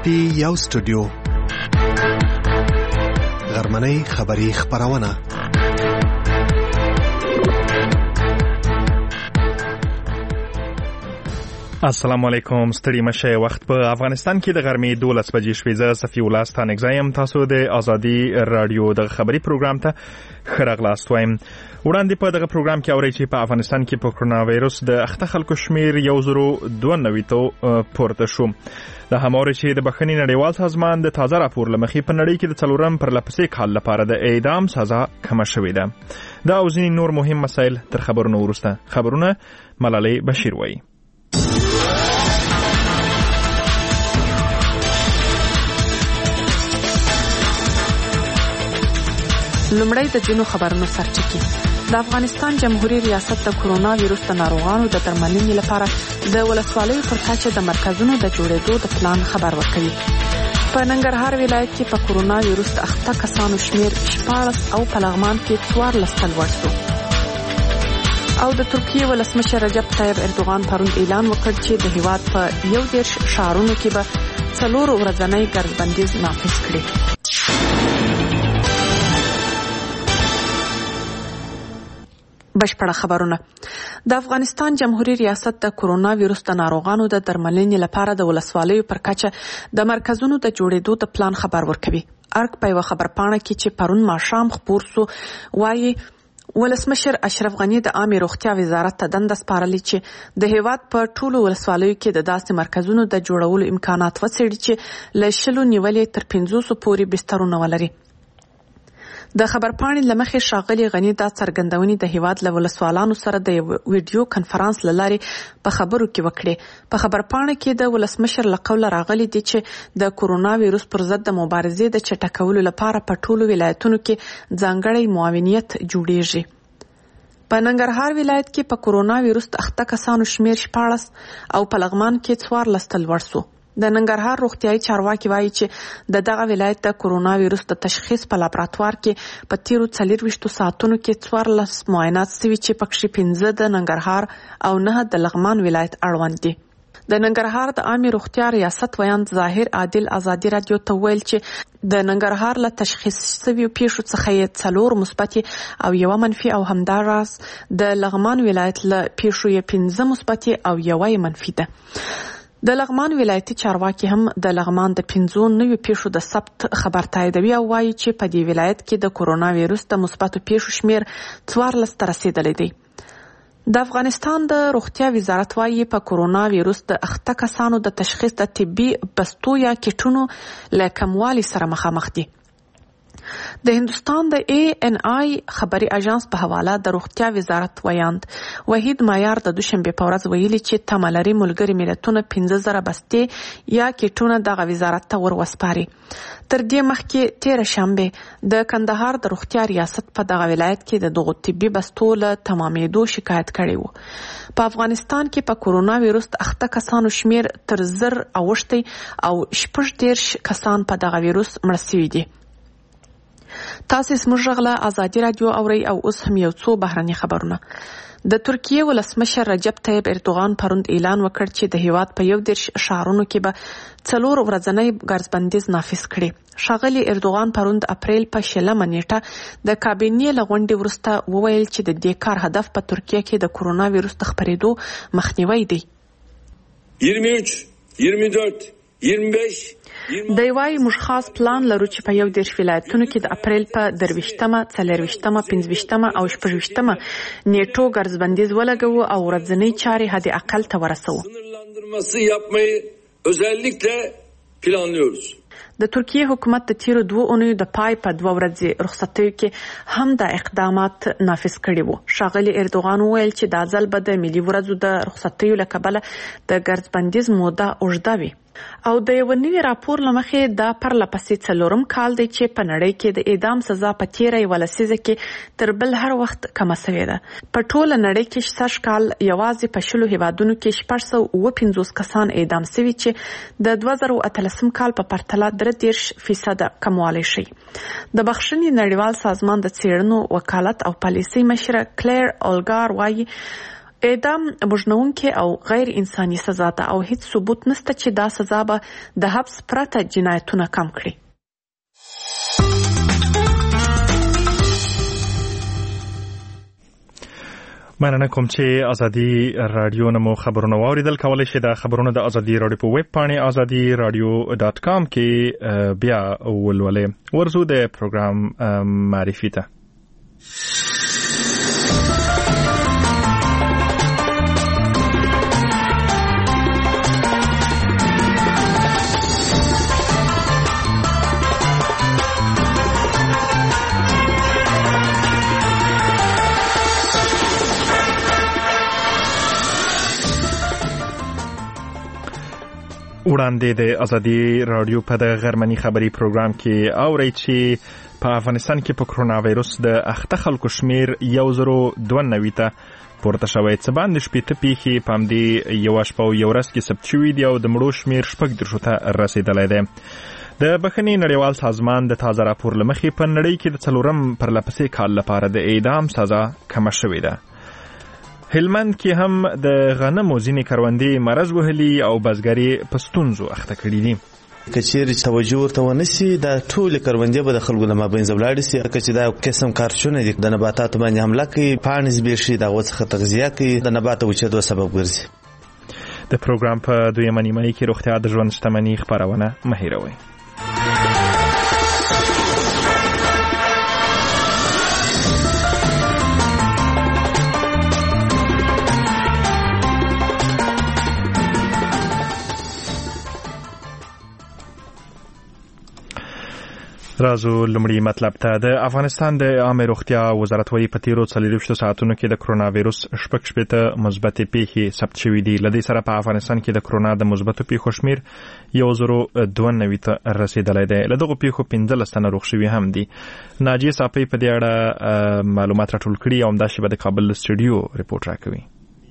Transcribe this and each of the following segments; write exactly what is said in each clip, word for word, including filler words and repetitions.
پی یو سټوډیو غرمنۍ خبری خبرونه. السلام علیکم. ستړي مشه. وخت په افغانستان کې د غرمې دولس بجې شوې. زه صفي الله ستانګزایم. تاسو د ازادي رادیو د خبري پروګرام ته ښه راغلاست وایم. وړاندې په دغه پروګرام کې اورئ چې په افغانستان کې په کرونا وایروس د اخته خلکو شمیر یو زرو دوه نوي ته پورته شو. د هماوري چې د بخښنې نړیوال سازمان د تازه راپور لمخې په نړۍ کې د څلورم پرلپسې کال لپاره د اعدام سزا کمه شوې ده. دا او ځینې نور مهم مسایل تر خبرونو وروسته. خبرونه ملالۍ بشیر وایي. لومړی د ځینو خبرونو سرچکي. د افغانستان جمهوریت ریاست د کرونا وایروس د ناروغانو د درملنې لپاره د ولسوالیو پر کچه د مرکزونو د جوړېدو د پلان خبر ورکوي. په ننګرهار ولایت کې په کرونا وایروس د اخته کسانو شمیر شپاړس او په لغمان کې څوارلس ته لوړ شو. او د ترکیې ولسمشر رجب طیب اردوغان پرون اعلان وکړ چې د هیواد په یو دېرش ښارونو کې به څلور ورځنی ګردبندیز نافذ کړي. بشپړه خبرونه. د افغانستان جمهوریت ریاست د کرونا وایروس د ناروغانو د درملنې لپاره د ولسوالیو پر کچه د مرکزونو د جوړېدو د پلان خبر ورکوي. ارګ په یوه خبرپاڼه کې چې پرون ماښام خپور سو وایي ولسمشر اشرف غنی د عامه روغتیا وزارت ته دنده سپارلې چې د هیواد په ټولو ولسوالیو کې د داسې مرکزونو د جوړولو امکانات وڅېړي چې له شلو نیولې تر پنځوسو پورې بسترونه ولري. د خبرپاڼې لمخې ښاغلي غنی دا څرګندونې د هیواد له ولسوالانو سره د ویډیو کنفرانس له لارې په خبرو کې وکړې. په خبرپاڼه کې د ولسمشر له قوله راغلي دي چې د کرونا وایروس پر ضد د مبارزې د چټکولو لپاره په ټولو ولایتونو کې ځانګړی معاونیت جوړیږي. په ننګرهار ولایت کې په کرونا وایروس د اخته کسانو شمیر شپاړس او په لغمان کې څوارلس ته لوړ شو. د ننګرهار روغتیايي چارواکي وایي چې د دغه ولایت د کرونا وایروس د تشخیص په لابراتوار کې په تیرو څلورویشتو ساعتونو کې څوارلس معاینات سوي چې پکښې پنځه د ننګرهار او نه د لغمان ولایت اړوند دي. د ننګرهار د عامه روغتیا ریاست ویاند ظاهر عادل ازادي رادیو ته ویل چې د ننګرهار له تشخیص شویو پیښو څخه یې څلور مثبت او یوه منفي او همداراز د لغمان ولایت له پیښو یې پنځه مثبت او یوه منفي ده. د لغمان ولایتي چارواکي هم د لغمان د پنځو نویو پیښو د ثبت خبر تاییدوي او وایي چې په دې ولایت کې د کرونا وایروس د مثبتو پیښو شمیر څوارلس ته رسیدلی دی. د افغانستان د روغتیا وزارت وایي په کرونا وایروس د اخته کسانو د تشخیص د طبي بستو یا کټونو له کموالي سره مخامخ دي. د هندوستان د ای ان آی خبري اژانس په حواله د روغتیا وزارت ویاند وحید مایار د دوشنبه په ورځ ویلي چې تملري ملګری ملتونه پنځه زره بستې یا کټونه دغه وزارت ته ور وسپاري. تر دې مخکې تیر شنبه د کندهار د روغتیا ریاست په دغه ولایت کې د دغو طبي بستو له تمامېدو شکایت کړی و. په افغانستان کې په کرونا وایروس د اخته کسانو شمیر تر زر اوښتی او شپږ دېرش کسان په دغه وایروس مړه شوي دي. تاسو زموږ غلا ازادي رادیو اورئ او اوس هم یو څو بهرني خبرونه. د ترکیې ولسمشر رجب طیب اردوغان پرون اعلان وکړ چې د هیواد په یو دېرش ښارونو کې به څلور ورځنی ګرځبندیز نافذ کړي. ښاغلي اردوغان پرون د اپریل په شلمه نیټه د کابینې له غونډې وروسته وویل چې د دې کار هدف په ترکیه کې د کرونا وایروس د خپرېدو مخنیوی دی. یوه سوه یوه دört یوه پنځه دی وايي موږ خاص پلان لرو چې په یو دېرش ولایتونو کې د اپریل په درویشتمه، څلرویشتمه، پنځویشتمه او شپږویشتمه نیټو ګرځبندیز ولګوو او ورځنی چارې حد اقل ته ورسوو. د ترکیې حکومت د تیرو دوه اونیو د پای په دوه ورځې رخصتیو کې هم دا اقدامات نافذ کړي وو. ښاغلي اردوغان وویل چې دا ځل به د ملي ورځو د رخصتیو له کبله د ګرځبندیز موده اوږده وي. او د یو نوي راپور له مخې دا پرله پسې څلورم کال دی چې په نړۍ کې د اعدام سزا په تیره یوه لسیزه کې تر بل هر وخت کمه سوې ده. په ټوله نړۍ کې سږ کال یوازې په شلو هیوادونو کې شپږ سوه اووه پنځوس کسان اعدام سوي چې د دوه زره اتلسم کال په پرتله درې دېرش فیصده کموالی شي. د بخښنې نړیوال سازمان د څېړنو وکالت او پالیسۍ مشره کلیر اولګار وایي اعدام وژنونکې او غیر انساني سزا ده او هیڅ ثبوت نشته چې دا سزا به د حبس پرته جنایتونه کم کړي. مننه کوم چې ازادي رادیو نمو خبرونه واوریدل. کولی شئ د خبرونه د ازادي رادیو په ویب پاڼې ازادي رادیو ډاٹ کام کې بیا ولولئ. ورزو د پروګرام معرفي ته. وړاندې د ازادي رادیو په د غرمني خبري پروګرام کې اورئ چې په افغانستان کې په کرونا وایروس د اخته خلکو شمیر یو زرو دوه نوي ته پورته شوی، څه باندې شپېته پیښې په همدې یوه شپه او یو ورځ کې ثبت شوي دي او د مړو شمیر شپږ دېرشو ته رسېدلی دی. د بخښنې نړیوال سازمان د تازه راپور له مخې په نړۍ کې د څلورم پرلپسې کال لپاره د اعدام سزا کمه شوې ده. هلمند کې هم د غنمو ځینې کروندې مرض وهلي او بزګري په ستونزو اخته کړي دي. که چیرې توجه ورته ونه سي دا ټولې کروندې به د خلکو له مابینځ ولاړې سي، که چې دا قسم کارچونه دي د نباتاتو باندې حمله کوي، پاڼې زبېښي، د هغو څخه تغذیه کوي، د نبات وچېدو سبب ګرځي. د پروګرام په دویمه نیمایي کې روغتیا د ژوند شتمني خپرونه مه هېروئ. رازو لمړی مطلب ته. د افغانستان د عامه روغتیا وزارت وايي په تیرو څلوېښتو ساعتونو کې د کرونا وایروس شپږ شپېته مثبتې پیښې ثبت شوي دي. له دې سره په افغانستان کې د کرونا د مثبتو پیښو شمیر یو زرو دوه نوي ته رسېدلی دی. له دغو پیښو پنځلس تنه روغ شوي هم دي. ناجیه صافۍ په دې اړه معلومات راټول کړي او همداسې به د کابل سټوډیو رپورټ راکوي.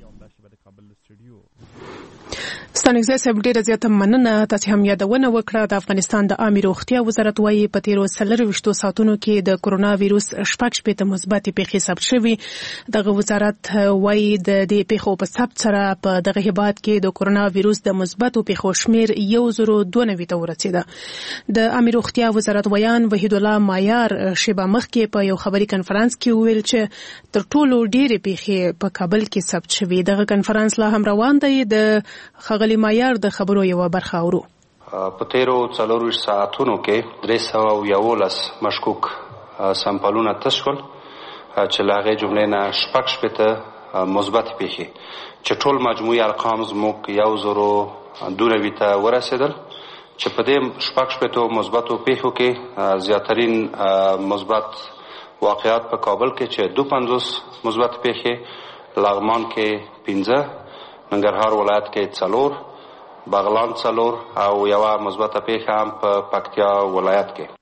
ستانګزی صاحب ډیره زیاته مننه. تاسو هم یادونه وکړه د افغانستان د عامه روغتیا وزارت وايي په تیرو څلوېښتو ساعتونو کې د کرونا وایروس شپږ شپېته مثبتې پیښې ثبت شوي. دغه وزارت وايي د دې پیښو په ثبت سره په دغه هیواد کې د کرونا وایروس د مثبتو پیښو شمیر یو زرو دوه نوي ته ورسېده. د عامه روغتیا وزارت ویان وحید الله مایار شیبه مخکې په یو خبري کنفرانس کې ویل چې تر ټولو ډېرې پیښې په کابل کې ثبت شوي. دغه کنفرانس لا هم روان دی. د خغلی مایار د خبرو یو برخه اورو. په تیرو څلورویشت ساعتونو کې درې سوه او یولس مشکوک سمپلونه تست شول چې له هغې جملې نه شپږ شپېته مثبت پیښې چې ټول مجموعي ارقام زموږ یو زرو دوه نوي ته ورسېدل چې په دې شپږ شپېتو مثبتو پیښو کې زیاترین مثبت واقعات په کابل کې چې دوه پنځوس مثبت پیښې، لغمان کې پنځه، ننګرهار ولایت کې څلور، بغلان څلور او یوه مثبته پیښه هم په پکتیا ولایت کې.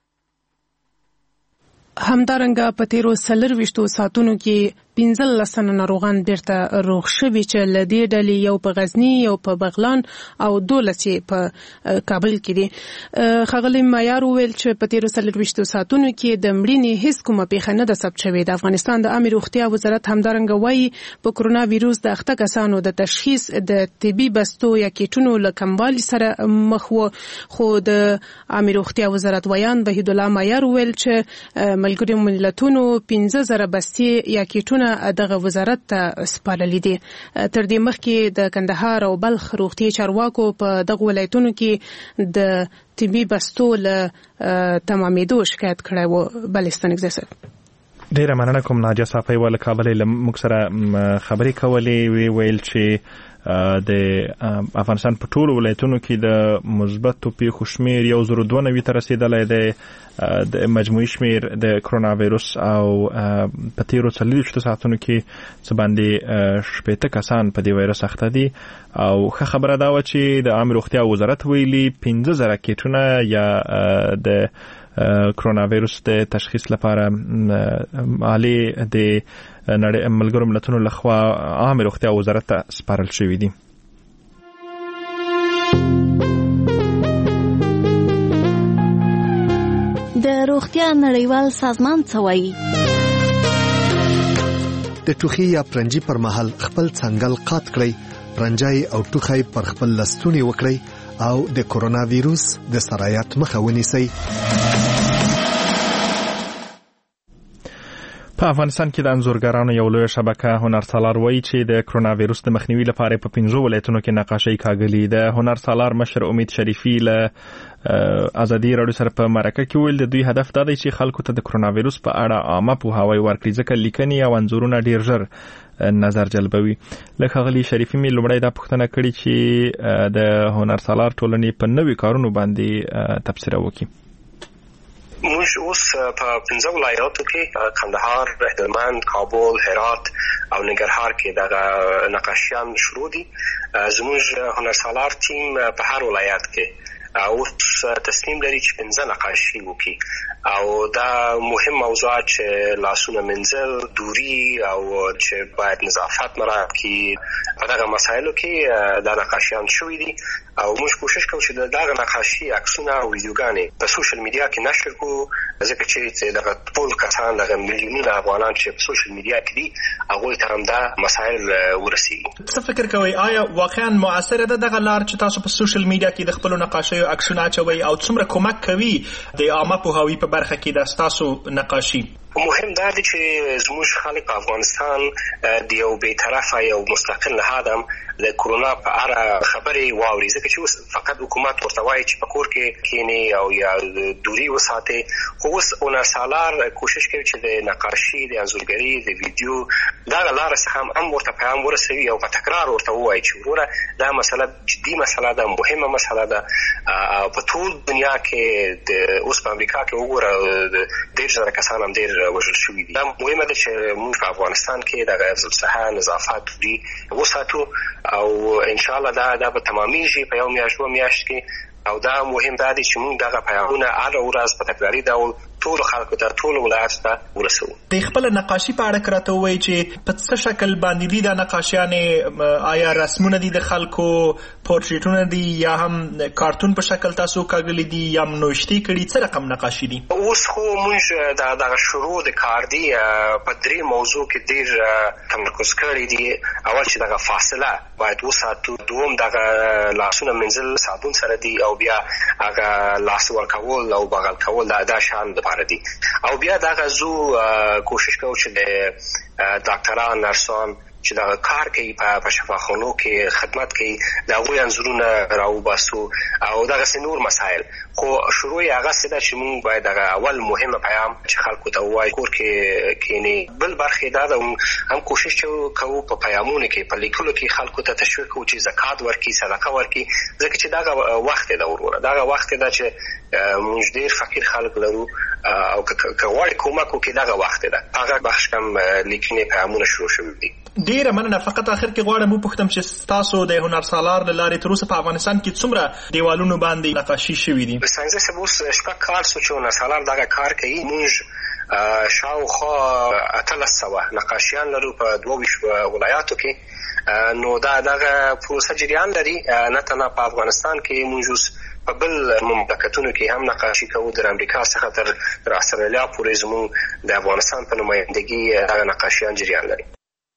همدارنګه په تیرو څلوېښتو ساعتونو کې پنځلس تنه ناروغان بیرته روغ شوي چې له دې ډلې یو په غزني، یو په بغلان او دولس یې په کابل کې دي. ښاغلي مایار وویل چې په تیرو څلوېښتو ساعتونو کې د مړینې هیڅ کومه پیښه نه ده ثبت شوې. د افغانستان د عامه روغتیا وزارت همدارنګه وایي په کرونا وایروس د اخته کسانو د تشخیص د طبي بستو یا کیټونو له کموالي سره مخ و، خو د عامه روغتیا وزارت ویان وحید الله مایار وویل چې ملګرو ملتونو پنځه زره بستې یا کیټونه دغه وزارت ته سپارلي دي. تر دې مخکې د کندهار او بلخ روغتي چارواکو په دغه ولایتونو کې د طبي بستو له تمامېدو شکایت کړی و. بلې ستانګزی صاحب ډیره مننه کوم. ناجیه صافۍ له کابل له موږ سره خبرې کولې. وی ویل چې د افغانستان په ټولو ولایتونو کې د مثبتو پیښو شمیر یو زرو دوه نوي ته رسېدلی دی. د مجموعي شمیر د کرونا وایروس او په تیرو څلوېښتو ساعتونو کې څه باندې شپېته کسان په دې وایرس اخته دي. او ښه خبره دا وه چې د عامه روغتیا وزارت ویلي پنځه زره کیټونه یا د کرونا وایروس د تشخیص لپاره عالی د ملګرو ملتونو لخوا عامه روغتیا وزارت ته سپارل شوي دي. د روغتیا نړیوال سازمان څه وایي؟ د ټوخي یا پرنجي پر مهال خپل څنګل قات کړئ، رنجای او ټوخی پر خپل لستونی وکړئ او د کورونا ویروس د سرایت مخه ونیسئ. په افغانستان کې د انځورګرانو یو لوی شبکه هنر سالار وایي چې د کرونا ویروس د مخنیوي لپاره په پنځو ولایتونو کې نقاشۍ کاږلي. د هنر سالار مشر امید شریفي له ازادي راډیو سره په مرکه کې ویل د دوی هدف دا دی چې خلکو ته د کرونا ویروس په اړه عامه پوهاوی ورکړي، ځکه لیکنې او انځورونه ډیر ژر نظر جلبوي. لکه ښاغلي شریفي مې لومړی دا پوښتنه کړې چې د هنر سالار ټولنې په نوي کارونو باندې تبصره وکړي. موږ اوس په پنځه ولایاتو کې کندهار، هلمند، کابل، هرات او ننګرهار کې دغه نقاشیان شروع دي. زموږ هنر سالار ټیم په هر ولایت کې اوس تصمیم لري چې پنځه نقاشي وکړي او دا مهم موضوعات چې لاسونه منځل، دوري او چې باید نظافت مراعات کړي، په دغه مسایلو کې دا نقاشیان شوي دي او موږ کوشش کوو چې دغه نقاشي عکسونه او ویډیوګانې په سوشل میډیا کې نشر کړو، ځکه چې دغه ټول کسان دغه میلیونونه افغانان چې په سوشل میډیا کې دي هغوی ته هم دا مسایل ورسیږي. څه فکر کوئ آیا واقعا مؤثره ده دغه لار چې تاسو په سوشل میډیا کې د خپلو نقاشیو عکسونه اچوئ او څومره کومک کوي د عامه پوهاوي په برخه کې د ستاسو نقاشي؟ مهم دا دی چې زموږ خلک په افغانستان د یو بی‌طرفه یو مستقل نهاد هم د کرونا په اړه خبرې واوري، ځکه چې اوس فقط حکومت ورته وایي چې په کور کې کینی او یا دوري وساتي، خو اوس هنر سالار کوشش کوي چې د نقاشي، د انځورګري، د ویډیو دغه لارې څخه هم ورته پیغام ورسوي او په تکرار ورته ووایي چې وروره دا مسله جدي مسله ده، مهمه مسله ده. په ټول دنیا کې د اوس په امریکا کې وګوره ډېر زره کسان هم ډېر وژل شوي دي. دا مهمه ده چې موږ په افغانستان کې د حفظ الصحه، نظافت دي وساتو او ان شاء الله دا دا به تمامېږي په یو میاشت دوه میاشت کې. او دا مهم دا دی چې موږ دغه پیغامونه هره ورځ په تکراري ډول ټول خلکو ته، ټول ولایاتو ته ورسوو. د خپل نقاشي په اړه راته ووایي چې په څه شکل باندې دي دا نقاشیانې؟ آیا رسمونه دي د خلکو، پورټریټونه دي یا هم کارتون په شکل تاسو کاږلي دي یا نوشتي کړي؟ څه رقم نقاشي دي؟ اوس خو موږ د دغه شروع د کار دی په درې موضوع کې ډېر تمرکز کړی دي. اول چې دغه فاصله باید وساتو، دوم دغه لاسونه منځل صابون سره دي او بیا هغه لاس ورکول او بغل کول دا د شان لپاره دي. او بیا دغه زو کوشش کوو چې د ډاکټران، نرسان چې دا کار کوي په شفاخانو کې خدمت کوي دا غوي انځورونه راوباسو او دغه نور مسائل. خو شروع یې هغه څه ده چې موږ باید دغه اول مهمه پیغام چې خلکو ته ووایو کور کې کینی. بل برخه دا ده هم کوشش کوو په پیغامونو کې، په لیکلو کې خلکو ته تشویق کوو چې زکات ورکړي، صدقه ورکړي، ځکه چې دغه وخت دی وروره، دغه وخت دی چې موږ ډېر فقیر خلک لرو او که غواړي کومک وکړي دغه وخت دی. هغه بخش کم لیکنې پیغامونه شروع شوي دي. ډیره مننه. فقط اخر کې غواړم وپوښتم چې تاسو د هنر سالار له لارې تر اوسه په افغانستان کې څومره دیوالونو باندې نقاشي شوي دي؟ ساينسي سبوس شپږ کال سو چې هنر سالار دغه کار کوي. موږ شاوخوا اتلس سوه نقاشیان لرو په دوه ویشت ولایاتو کې. نو دا دغه پروسه جریان لري، نه تنها په افغانستان کې، موږ په بل مملکتونو کې هم نقاشي کوو، در امریکا څخه تر استرالیا پورې زموږ د افغانستان په نمایندګي هغه نقاشیان جریان لري.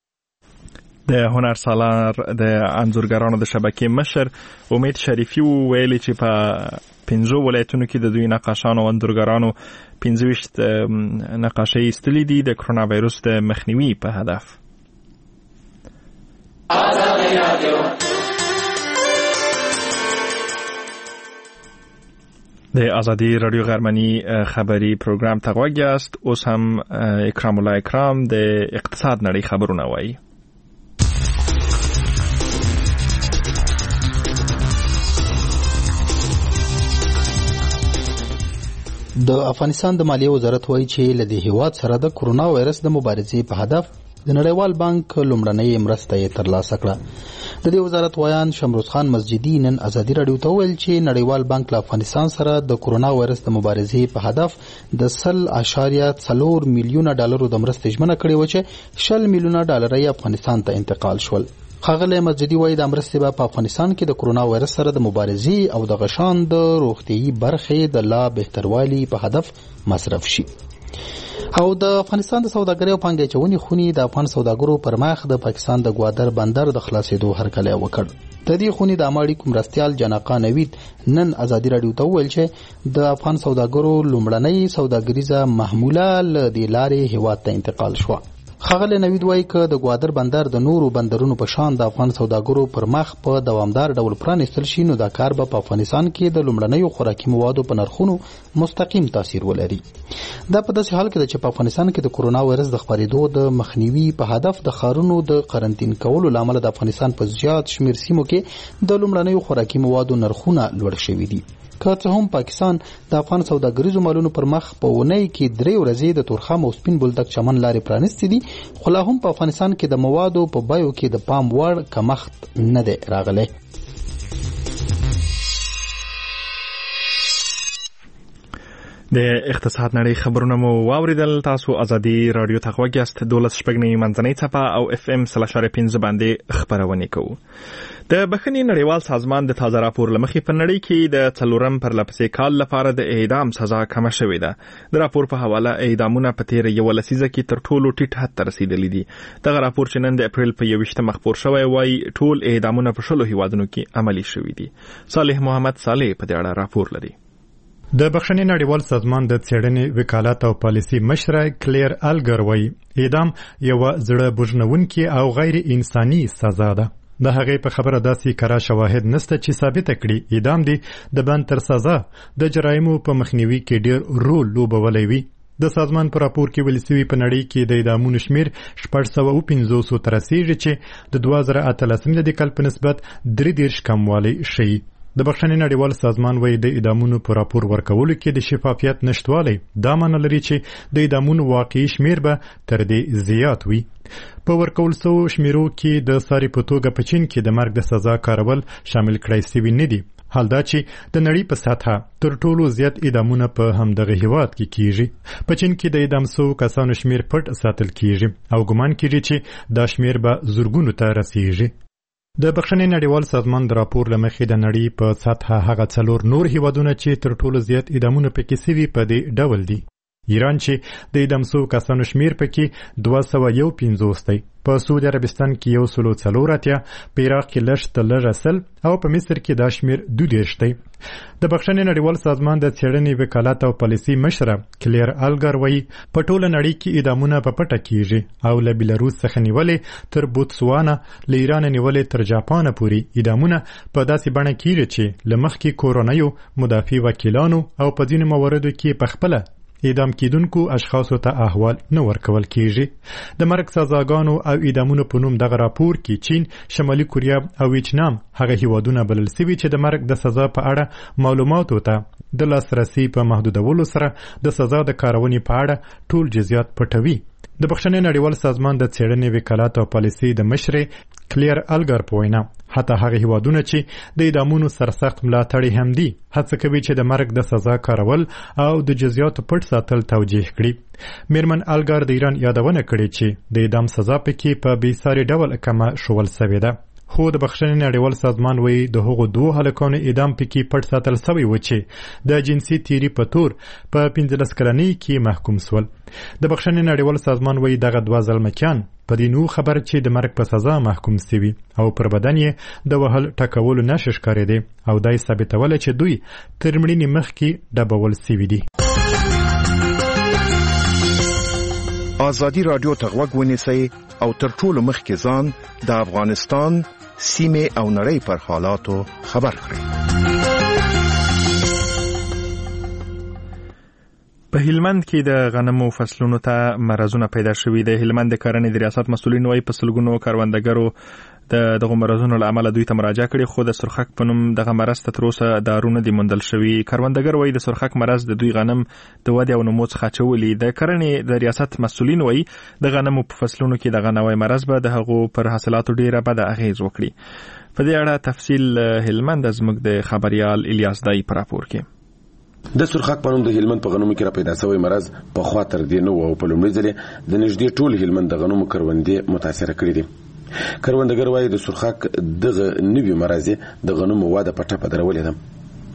د هنر سالار د انځورګرانو د شبکې مشر امید شریفي ویلي چې په پنځو ولایتونو کې د دوی نقاشانو او انځورګرانو پنځه ویشت نقاشۍ ایستلې دي د کرونا وایروس د مخنیوي په هدف. د ازادي رادیو غرمنی خبری پروګرام ته غوږ یاست. اوس هم اکرام الله اکرام د اقتصاد نړۍ خبرونه وایي. د افغانستان د مالیې وزارت وایي چې له دې هیواد سره د کرونا وایرس د مبارزې په هدف د نړیوال بانک لومړنۍ مرسته یې ترلاسه کړه. د دې وزارت وایان شمروز خان مسجدي نن ازادي رادیو ته ویل چې نړیوال بانک له افغانستان سره د کرونا وایرس د مبارزې په هدف د سل اشاریه څلور میلیونه ډالرو د مرستې ژمنه کړې و چې شل میلیونه ډالر یې افغانستان ته انتقال شول. ښاغلی مسجدي وایي د مرستې به په افغانستان کې د کرونا وایرس سره د مبارزې او د غشان د روغتیايي برخې د لا بهتروالي په هدف مصرف شي. او د افغانستان د سوداګرۍ او پانګې اچونې خونې د افغان سوداګرو پر مخ د پاکستان د ګوادر بندر د خلاصېدو هرکلی وکړ. د دې خونې د عامه اړیکو مرستیال جناقا نوید نن ازادي راډیو ته وویل چې د افغان سوداګرو لومړنۍ سوداګریزه محموله له دې لارې هیواد ته انتقال شوه. ښاغلی نوید وایي که د ګوادر بندر د نورو بندرونو په شان د افغان سوداګرو پر مخ په دوامدار ډول پرانیستل شي نو دا کار به په افغانستان کې د لومړنیو خوراکي موادو په نرخونو مستقیم تاثیر ولري. دا په داسې حال کې ده چې په افغانستان کې د کرونا وایرس د خپرېدو د مخنیوي په هدف د ښارونو د قرنطین کولو له امله د افغانستان په زیات شمېر سیمو کې د لومړنیو خوراکي موادو نرخونه لوړ شوي دي. که څه هم پاکستان د افغان سوداګریزو مالونو پر مخ په اونۍ کې درې ورځې د تورخم او سپین بولدک چمن لارې پرانیستې دي خو لا هم په افغانستان کې د موادو په بیو کې د پام وړ کمښت نه دی راغلی. د اقتصاد نړۍ خبرونه مو واوریدل. تاسو ازادي رادیو ته غوږ یاست. دولس شپږنۍ منځنۍ څپه او اف ام سل اشاریه پنځه باندې خبرونه کوو. د بخښنې نړیوال سازمان د تازه راپور لمخې په نړۍ کې د څلورم پرلپسې کال لپاره د اعدام سزا کمه شوې ده. د راپور په حواله اعدامونه په تیر یو لسیزه کې تر ټولو ټیټ حد ته رسیدلي دي. دغه راپور چې نن د اپریل په یوویشتمه خپور شوی وایي ټول اعدامونه په شلو هیوادونو کې عملي شوي دي. صالح محمد صالح په دې اړه راپور لري. د بخښنې نړیوال سازمان د څېړنې وکالت او پالیسي مشره کلیر الګر وایي اعدام یوه زړه بوژنونکې او غیر انساني سزا ده. د هغې په خبره داسې کره شواهد نسته چې ثابته کړي اعدام دی د بند تر سزا د جرایمو په مخنیوي کې ډېر رول لوبولی وي. د سازمان په راپور کې ویل سوي په نړۍ کې د اعدامونو شمېر شپږ سوه او پنځوسو ته رسیږي چې د دوه زره اتلسم کال په نسبت درې دېرش کموالی ښیي. د بخښنې نړیوال سازمان وایي د اعدامونو په راپور ورکولو کې د شفافیت نشتوالی دا معنی لري چې د اعدامونو واقعي شمېر به تر دې زیات وي. په ورکول سوو شمیرو کې د ساري په توګه په چین کې د مرګ د سزا کارول شامل کړای سوي نه دي. حال دا چې د نړۍ په سطحه تر ټولو زیات اعدامونه په همدغه هیواد کې کیږي. په چین کې د اعدام سوو کسانو شمیر پټ ساتل کیږي او ګمان کیږي چې دا شمیر به زرګونو ته رسیږي. د بخښنې نړیوال سازمان د راپور له مخې د نړۍ په سطحه هغه څلور نور هیوادونه چې تر ټولو زیات اعدامونه پکې سوي په دې ډول دي. ایران چې د اعدام سوو کسانو شمیر پکې دوه سوه یو پنځوس دی. په سعودي عربستان کې یو سلو څلور اتیا، په عراق کې لږ تر لږه سل او په مصر کې دا شمیر دوه دېرش دی. د بخښنې نړیوال سازمان د څېړنې وکالت او پالیسي مشره کلیر الګر وایي په ټوله نړۍ کې اعدامونه په پټه کیږي او له بیلاروس څخه نیولې تر بوتسوانا، له ایران نیولې تر جاپانه پورې اعدامونه په داسې بڼه کیږي چې له مخکې کورنیو مدافع وکیلانو او په ځینو مواردو کې پخپله اعدام کیدونکو اشخاصو ته احوال نه ورکول کیږي. د مرګ سزاګانو او اعدامونو په نوم دغه راپور کې چین، شمالي کوریا او ویتنام هغه هیوادونه بلل سوي چې د مرګ د سزا په اړه معلوماتو ته د لاسرسي په محدودولو سره د سزا د کارونې په اړه ټول جزئیات پټوي. د بخښنې نړیوال سازمان د څېړنې وکالت او پالیسي د مشرې کلیر الګر په وینا حتی هغه هیوادونه چې د اعدامونو سرسخت ملاتړي هم دي هڅه کوي چې د مرګ د سزا کارول او د جزئیاتو پټ ساتل توجیه کړي. میرمن الګر د ایران یادونه کړې چې د اعدام سزا پکې په بې ساري ډول کمه شول سوې ده. خو د بخښنې نړیوال سازمان وایي د هغو دوو هلکانو اعدام پکې پټ ساتل سوی و چې د جنسي تیري په تور په پنځلس کلنۍ کې محکوم سول. د بخښنې نړیوال سازمان وایي دغه دوه زلمکیان په دې نو خبر چې د مرګ په سزا محکوم سوي او پر بدن یې د وهل ټکولو نښې ښکارېدې او دا یې ثابتوله چې دوی تر مړینې مخکې ډبول سوي دي. ازادي راډیو ته غوږ ونیسئ او تر ټولو مخکې ځان د افغانستان سیمې او نړۍ پر حالاتو خبر کړئ. په هلمند کې د غنمو فصلونو ته مرزونه پیدا شوي دي. هلمند د کرنې د ریاست مسؤلین وايي په سلګونو کروندګرو د دغه مرزونو له امله دوی ته مراجعه کړې خو د سرخک په نوم دغه مرز ته تر اوسه دارونه دي موندل شوي. کروندګر وايي د سرخک مرز د دوی غنم د ودې او نمو څخه اچولي. د کرنې د ریاست مسؤلین وايي د غنمو په فصلونو کې دغه نوی مرز به د هغو پر حاصلاتو ډیره بده اغیز وکړي. په دې اړه تفصیل هلمند زموږ د خبريال الیاس دای پر راپور کې. د سرخک په نوم د هلمند په غنمو کې را پیدا شوی مرز په خوا تر دې نه و او په لومړي ځل د نږدې ټول هلمند د غنمو کروندې متاثر کړي دي. کروندګر وايي د سرخک دغه نوي مرز د غنمو واده په ټپه درولې ده.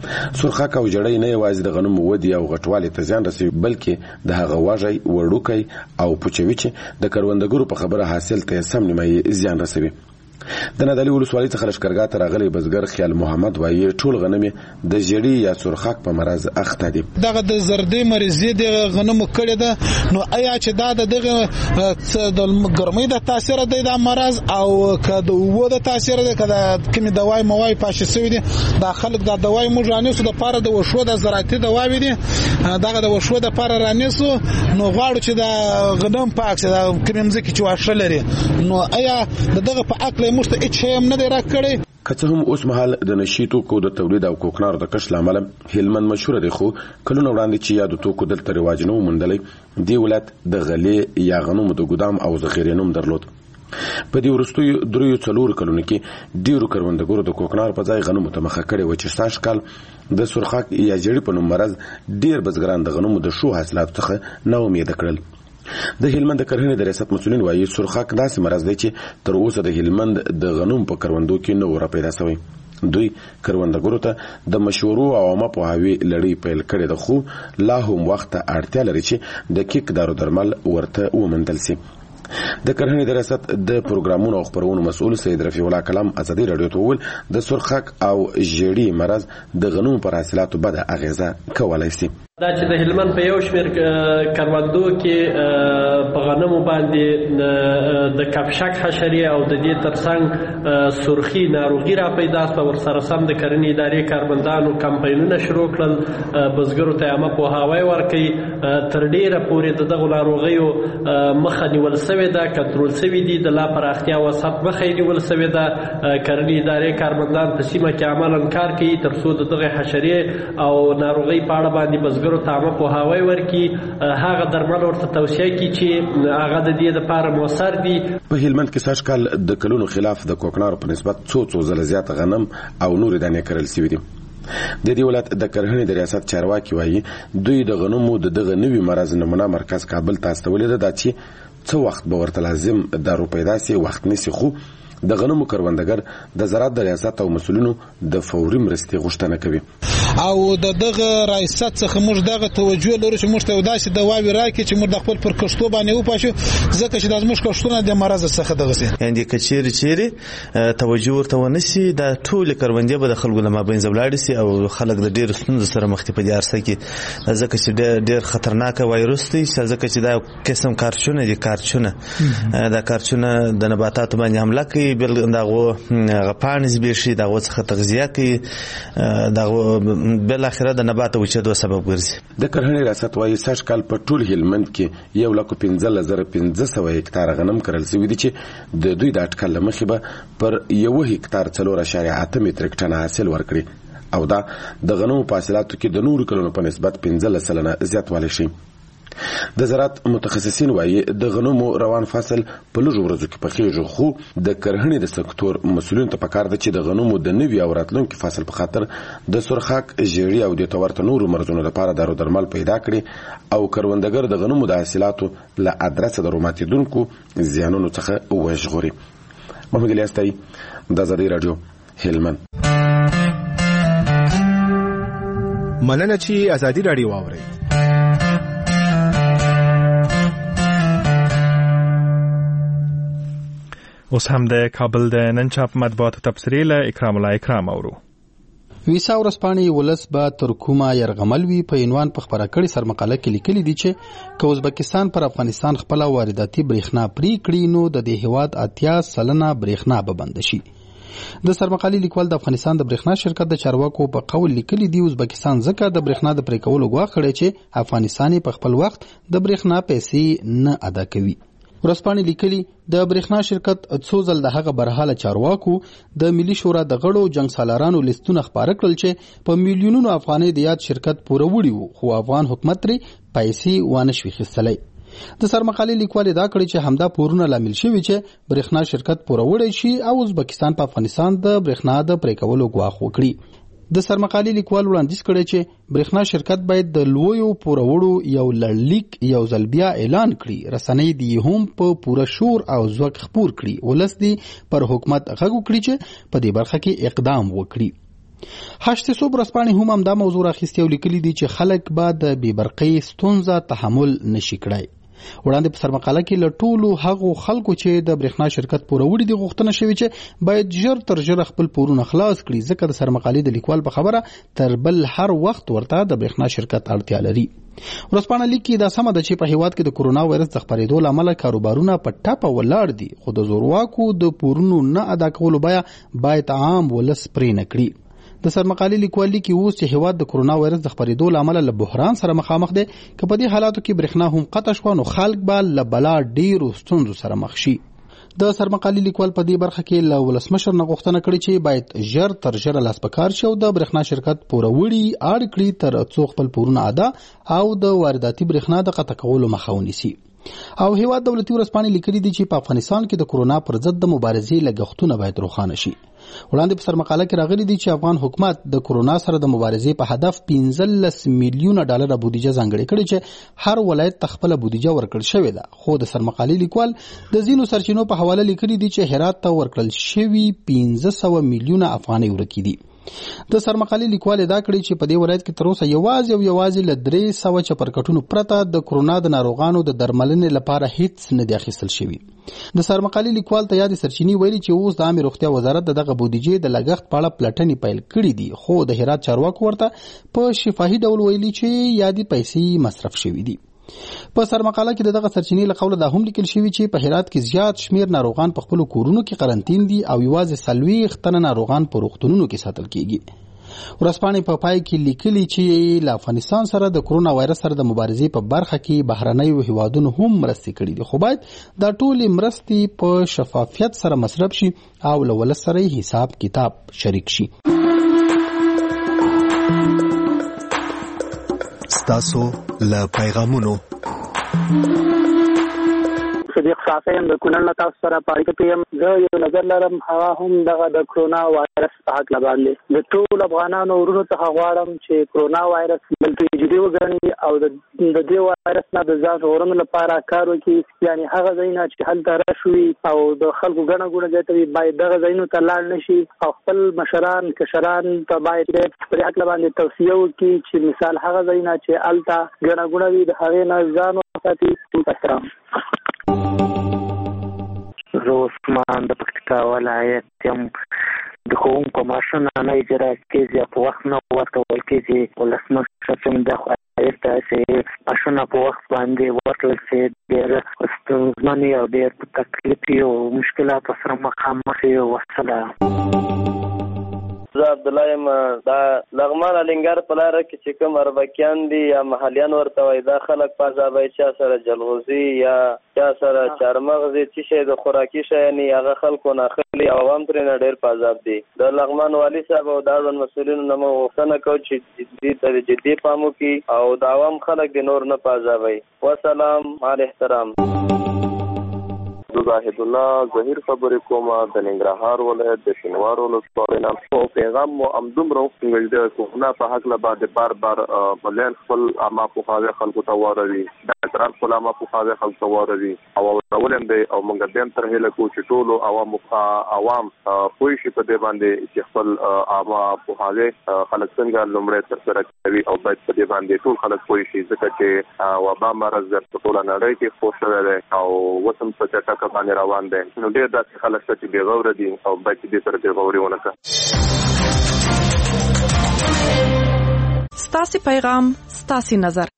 سرخک او جړۍ نه یوازې د غنمو ودی او غټوالي ته زیان رسوي بلکې د هغه واژې وړوکی او پوچوي چې د کروندګرو په خبره حاصل ته سم نیمایي زیان رسوي. د نادعلي ولسوالۍ څخه لښکرګاه ته راغلی بزګر خیال محمد وایي ټول غنم د جړي یا سرخک په مرض اخته دي. دغه د زردې مریضي د غنمو کړي ده نو آیا چې دا د دغه د ګرمۍ د تاثیر دی د مرض او که د اوبو د تاثیر دی که د کومې دوای موای پاشې سوي دي دا خلک د دوای موږ رانیسو د پاره د وشو د زراعتي دواوې دي دغه د وشو د پاره رانیسو نو غواړو چې د غنم پاک شي د کومې مځکې چې واښه لري نو آیا د دغه په عقل موږ ته هیڅ شی هم نه دی راکړی. که څه هم اوس مهال د نشي توکو د تولید او کوکنارو د کښت له امله هلمند مشهوره دی خو کلونه وړاندې چې یادو توکو دلته رواج نه و موندلی دې ولایت د غلې یا غنمو د ګدام او ذخیرې نوم درلود. په دې وروستیو دریو څلورو کلونو کې ډېرو کروندګرو د کوکنار په ځای غنمو ته مخه کړې وه چې سږ کال د سرخک یا جړي په نوم مرض ډېر بزګران د غنمو د ښو حاصلاتو څخه نا امیده کړل. د هلمند د کرهنې د ریاست مسؤلین وایي سرخک داسې مرض دی چې تر اوسه د هلمند د غنم په کروندو کې نه و را پیدا شوی. دوی کروندګرو ته د مشورو او عامه پوهاوي لړۍ پیل کړې ده خو لا هم وخت ته اړتیا لري چې د کیک دارو درمل ورته وموندل شي. د کرهنې د ریاست د پروګرامونو او خپرونو مسؤل سید رفیع الله کلام ازادي رادیو ته وویل د سرخک او جړي مرض د غنمو پر حاصلاتو بده اغیزه کولی شي. دا چې د هلمند په یو شمېر کروندو کې په غنمو باندې د کپشک حشرې او د دې ترڅنګ سرخي ناروغي را پیدا شوه ورسره سم د کرنې ادارې کارمندانو کمپاینونه شروع کړل بزګرو ته عامه پوهاوی ورکوي تر ډېره پورې د دغو ناروغیو مخه نیول سوې ده کنټرول سوي دي د لا پراختیا وسط مخه یې نیول سوې ده کرنې ادارې کارمندان په سیمه کې عملاً کار کوي تر څو د دغې حشرې او ناروغۍ په اړه باندې بزګر تامه پوهاوی ورکي هغه درمل ورته توصیه کی چې هغه د دې لپاره موثر دي. په هلمند کې سږ کال د کلونو خلاف د کوکنارو په نسبت څو څو ځله زیات غنم او نورې دانې کرل شوي دي. د دې ولایت د کرهنې د ریاست چارواکي وایي دوی د غنمو د دغه نوي مرض نمونه مرکز کابل ته استولې ده دا چې څه وخت به ورته لازم دارو پیدا سي وخت نیسي خو د غنمو کروندګر د زراعت د ریاست او مسؤلینو د فوري مرستې غوښتنه کوي. او د دغه ریاست څخه موږ دغه توجه لرو چې موږ ته داسې دواوې راکړي چې موږ د خپل پر کښتو باندې وپاشو ځکه چې د زموږ کښتونه د مرض څخه دغه سي یعنی که چیرې چیرې توجه ورته ونشي د ټول کروندې به د خلکو له مابین زولاړ سي او خلک د ډېر ستونزو سره مخ په دې ارسه کې ځکه چې ډېر خطرناک وایروس دی ځکه چې دا قسم کارچونه دي کارچونه دا کارچونه د نباتاتو باندې حمله کوي بل دغه غپانز به شي دغه څخه تغذیه کوي دغه بل اخره د نبات وچېدو سبب ګرځي. د کرهنې ریاست وایي سږ کال په ټول هلمند کې یو لک پنځه زره پنځه سوه هکتار غنم کرل شوي دي چې د دوی د اټکل له مخې به پر یو هکتار څلور اعشاریه اته متریک ټنه حاصل ورکړي او دا د غنمو په حاصلاتو کې د نورو کلونو په نسبت پنځلس سلنه زیاتوالی شي. د زراعت متخصصین وایي د غنمو روان فصل په لږو ورځو کې پخېږي خو د کرهنې د سکتور مسؤلینو ته پکار ده چې د غنمو د نوي او راتلونکي فصل په خاطر د سرخک جړي او د تورته نورو مرزونو لپاره دارو درمل پیدا کړي او کروندګر د غنمو د حاصلاتو له ادرسه د روماتیدونکو زیانونو څخه وژغوري. محمد الیاس تای د ازادي رادیو هلمند. مننه چې ازادي رادیو واورئ. اوس هم د کابل د نن چاپ مطبوعاتو تبصرې له اکرام الله اکرام اورو. ویسا ورځپاڼې ولس به تر کومه یرغمل وي په عنوان په خپره کړې سرمقاله کې لیکلي دي چې که ازبکستان پر افغانستان خپله وارداتي برېښنا پرې کړي نو د دې هېواد اتیا سلنه برېښنا به بنده شي. د سرمقالې لیکوال د افغانستان د برېښنا شرکت د چارواکو په قول لیکلي دي ازبکستان ځکه د برېښنا د پرې کولو ګواښ کړی چې افغانستان په خپل وخت د برېښنا پیسې نه ادا کوي. ورځپاڼې لیکلي د برېښنا شرکت څو ځل د هغه برحاله چارواکو د ملي شورا د غړو جنګ سالارانو لیستونه خپاره کړل چې په میلیونونو افغانۍ د یاد شرکت پوره وړي وو خو افغان حکومت ترې پیسې وانه شوي خیستلی. د سرمقالې لیکوال دا کړی چې همدا پورونه لامل شوي چې برېښنا شرکت پوره وړی شي او ازبکستان په افغانستان د برېښنا د پرې کولو ګواښ وکړي. د سرمقالې لیکوال وړاندیز کړی چې برېښنا شرکت باید د لویو پوروړو یو لړلیک یو ځل بیا اعلان کړي رسنۍ دې هم په پوره شور او ځواک خپور کړي ولس دې پر حکومت غږ وکړي چې په دې برخه کې اقدام وکړي. هشت صوب ورځپاڼې هم همدا موضوع راخیستې او لیکلي دي چې خلک به د بې برقۍ ستونزه تحمل نشي کړای. وړاندې په سرمقاله کې له ټولو هغو خلکو چې د برېښنا شرکت پوروړي دي غوښتنه شوې چې باید ژر تر ژره خپل پورونه خلاص کړي، ځکه د سرمقالې د لیکوال په خبره تر بل هر وخت ورته د برېښنا شرکت اړتیا لري. ورځپاڼه لیکي دا سمه ده چې په هیواد کې د کورونا وایرس د خپرېدو له امله کاروبارونه په ټپه ولاړ دي، خو د زورواکو د پورونو نه ادا کولو بیه باید عام ولس پرې نه کړي. د سرمقالې لیکوال لیکي اوس چې هیواد د کورونا وایرس د خپرېدو له امله له بحران سره مخامخ دی، که په دې حالاتو کې برېښنا هم قطع شوه نو خلک به له بلا ډېرو ستونزو سره مخ شي. د سرمقالې لیکوال په دې برخه کې له ولسمشر نه غوښتنه کړې چې باید ژر تر ژره لاس په کار شي او د برېښنا شرکت پوروړي اړ کړي تر څو خپل پورونه ادا او د وارداتي برېښنا د قطع کولو مخه ونیسي. او هیواد دولتي ورځپاڼې لیکلي دي چې په افغانستان کې د کورونا پر ضد د مبارزې لګښتونه باید روښانه شي. وړاندې په سرمقاله کې راغلي دي چې افغان حکومت د کورونا سره د مبارزې په هدف پنځلس میلیونه ډالر بودیجه ځانګړې کړې چې هر ولایت ته خپله بودیجه ورکړل شوې ده، خو د سرمقالې لیکوال د ځینو سرچینو په حواله لیکلي دي چې هرات ته ورکړل شوي پنځه سوه میلیونه افغانۍ ورکې دي. د سرمقالې لیکوال ادعا کړې چې په دې ولایت کې تر اوسه یوازې او یوازې له درې سوه چپرکټونو پرته د کورونا د ناروغانو د درملنې لپاره هیڅ نه دی اخیستل شوي. د سرمقالې لیکوال ته یادې سرچینې ویلي چې اوس د عامې روغتیا وزارت د دغه بودیجې د لګښت په اړه پلټنې پیل کړي دي، خو د هرات چارواکو ورته په شفاهي ډول ویلي چې یادې پیسې مصرف شوي دي. په سرمقاله کې دغه سرچینې له قوله دا هم لیکل شوي چې په هرات کې زیات شمیر ناروغان په خپلو کورونو کې قرنطین دي او یوازې څلوېښت تنه ناروغان په روغتونونو کې ساتل کیږي. ورځپاڼې په پای کې لیکلي چې له افغانستان سره د کورونا وایرس سره د مبارزې په برخه کې بهرنیو هیوادونو هم مرستې کړي دي، خو باید دا ټولې مرستې په شفافیت سره مصرف شي او له ولس سره حساب کتاب شریک شي. ستاسو له پیغامونو صدیق صافی هم د کونړ نه تاسو سره په اړیکه کې یم. زه یو نظر لرم، هغه هم دغه د کرونا وایرس په هکله باندې د ټولو افغانانو ورونو څخه غواړم چې کرونا وایرس دلته جدي وګڼي او د دې وایرس نه د ځان ژغورلو لپاره کار وکړي. یعنې هغه ځایونه چې هلته رش وي او د خلکو ګڼه ګوڼه زیاته وي باید دغه ځایونو ته لاړ نه شي او خپل مشران کشران ته باید په هکله باندې توصیه وکړي چې مثال هغه ځایونه چې هلته ګڼه ګوڼه وي د هغې نه ځان وساتي. احترام. زه عثمان د پکتیکا ولایت یم. د ښوونکو معاشونه نه اجرا کېږي، په وخت نه ورکول کېږي. ولسمشر چې د خدای ته چې معاشونه په وخت باندې ورکړل شي ډېر ستونزمن او ډېر په تکلیف او مشکلاتو سره مخامخ یو. والسلام. زه عبدالله یم. دا لغمان الینګار په لاره کې چې کوم اربکیان دي یا محلیان ورته وایي، دا خلک په عذابوي، چا سره جلغوزي یا چا سره چارمغز څه شی د خوراکي شیانې هغه خلکو ناخلي او عوام ترېنه ډېر په عذاب دي. د لغمان والي صاحب او د اړوند مسؤلینو نه موږ غوښتنه کوو چې دې ته جدي پام وکړي او د عوام خلک د نور نه په عذابوي. وسلام. مال احترام. زاهد الله ظهیر خبرې کوم د ننګرهار ولایت د شینوار ولسوالۍ نه. په پیغام مو همدومره وکړل د کورونا په هکله باندې بار بار بلین خپل عامه پوهاوی خلکو ته واروي، ډاکټران خپل عامه پوهاوی خلکو ته واروي او اورولم دی او موږ دې تر هله کو چې ټولو عوام عوام پوه شي په دې باندې چې خپل عامه پوهاوی خلک څنګه لومړی تر سره کوي او باید په دې باندې ټول خلک پوه شي، ځکه چې وبا مرض د ټول نړۍ کې خپور شوی دی او وسم په چټکه باندې روان دي. نو ډېر داسې خلک چې بې غوره دي او باید چې دې سره بې غوري ونه کړي. ستاسې پیغام ستاسې نظر.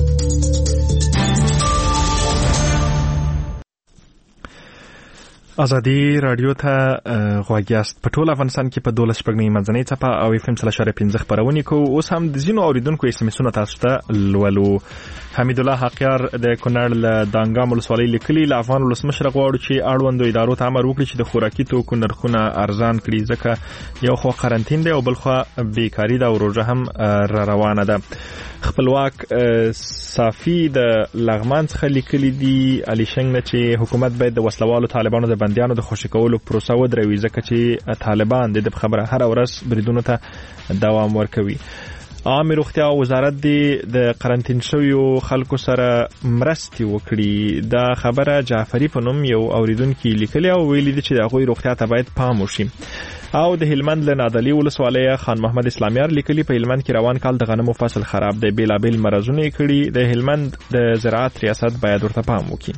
ازادي رادیو ته غوږ یاست. په ټول افغانستان کې په دولس شپږ منځنۍ څپه او اف ام سل اشاریه پنځه خبرونه کوو. اوس هم د ځینو اوریدونکو اس ام اسونه تاسو ته لولو. حمید الله حقیار د کونړ له دانګام ولسوالۍ لیکلي، له افغان ولسمشر غواړو چې اړوندو ادارو ته امر وکړي چې د خوراکي توکو نرخونه ارزان کړي، ځکه یو خو قرنطین دی او بل خو بیکاری ده او روژه هم را روانه ده. خپلواک صافی د لغمان څخه لیکلي دي علي شنګ نه چې حکومت باید د وسلوالو طالبانو د بندیانو د خوشي کولو پروسه ودروي، ځکه چې طالبان د خبره هر ورځ بریدونو ته دوام ورکوي. عامه روغتیا وزارت د قرنټین شویو خلکو سره مرستې وکړي. دا خبره جعفری په نوم یو اوریدونکو لیکلی او ویلي دي چې د هغوی روغتیا ته باید پام وشي. او د هلمند له نادعلي ولسوالۍ خان محمد اسلامیار لیکلی په هلمند کې روان کال د غنمو فصل خراب دی، بیلابیل مرزونه یې کړي. د هلمند د زراعت ریاست باید ورته پام وکړي.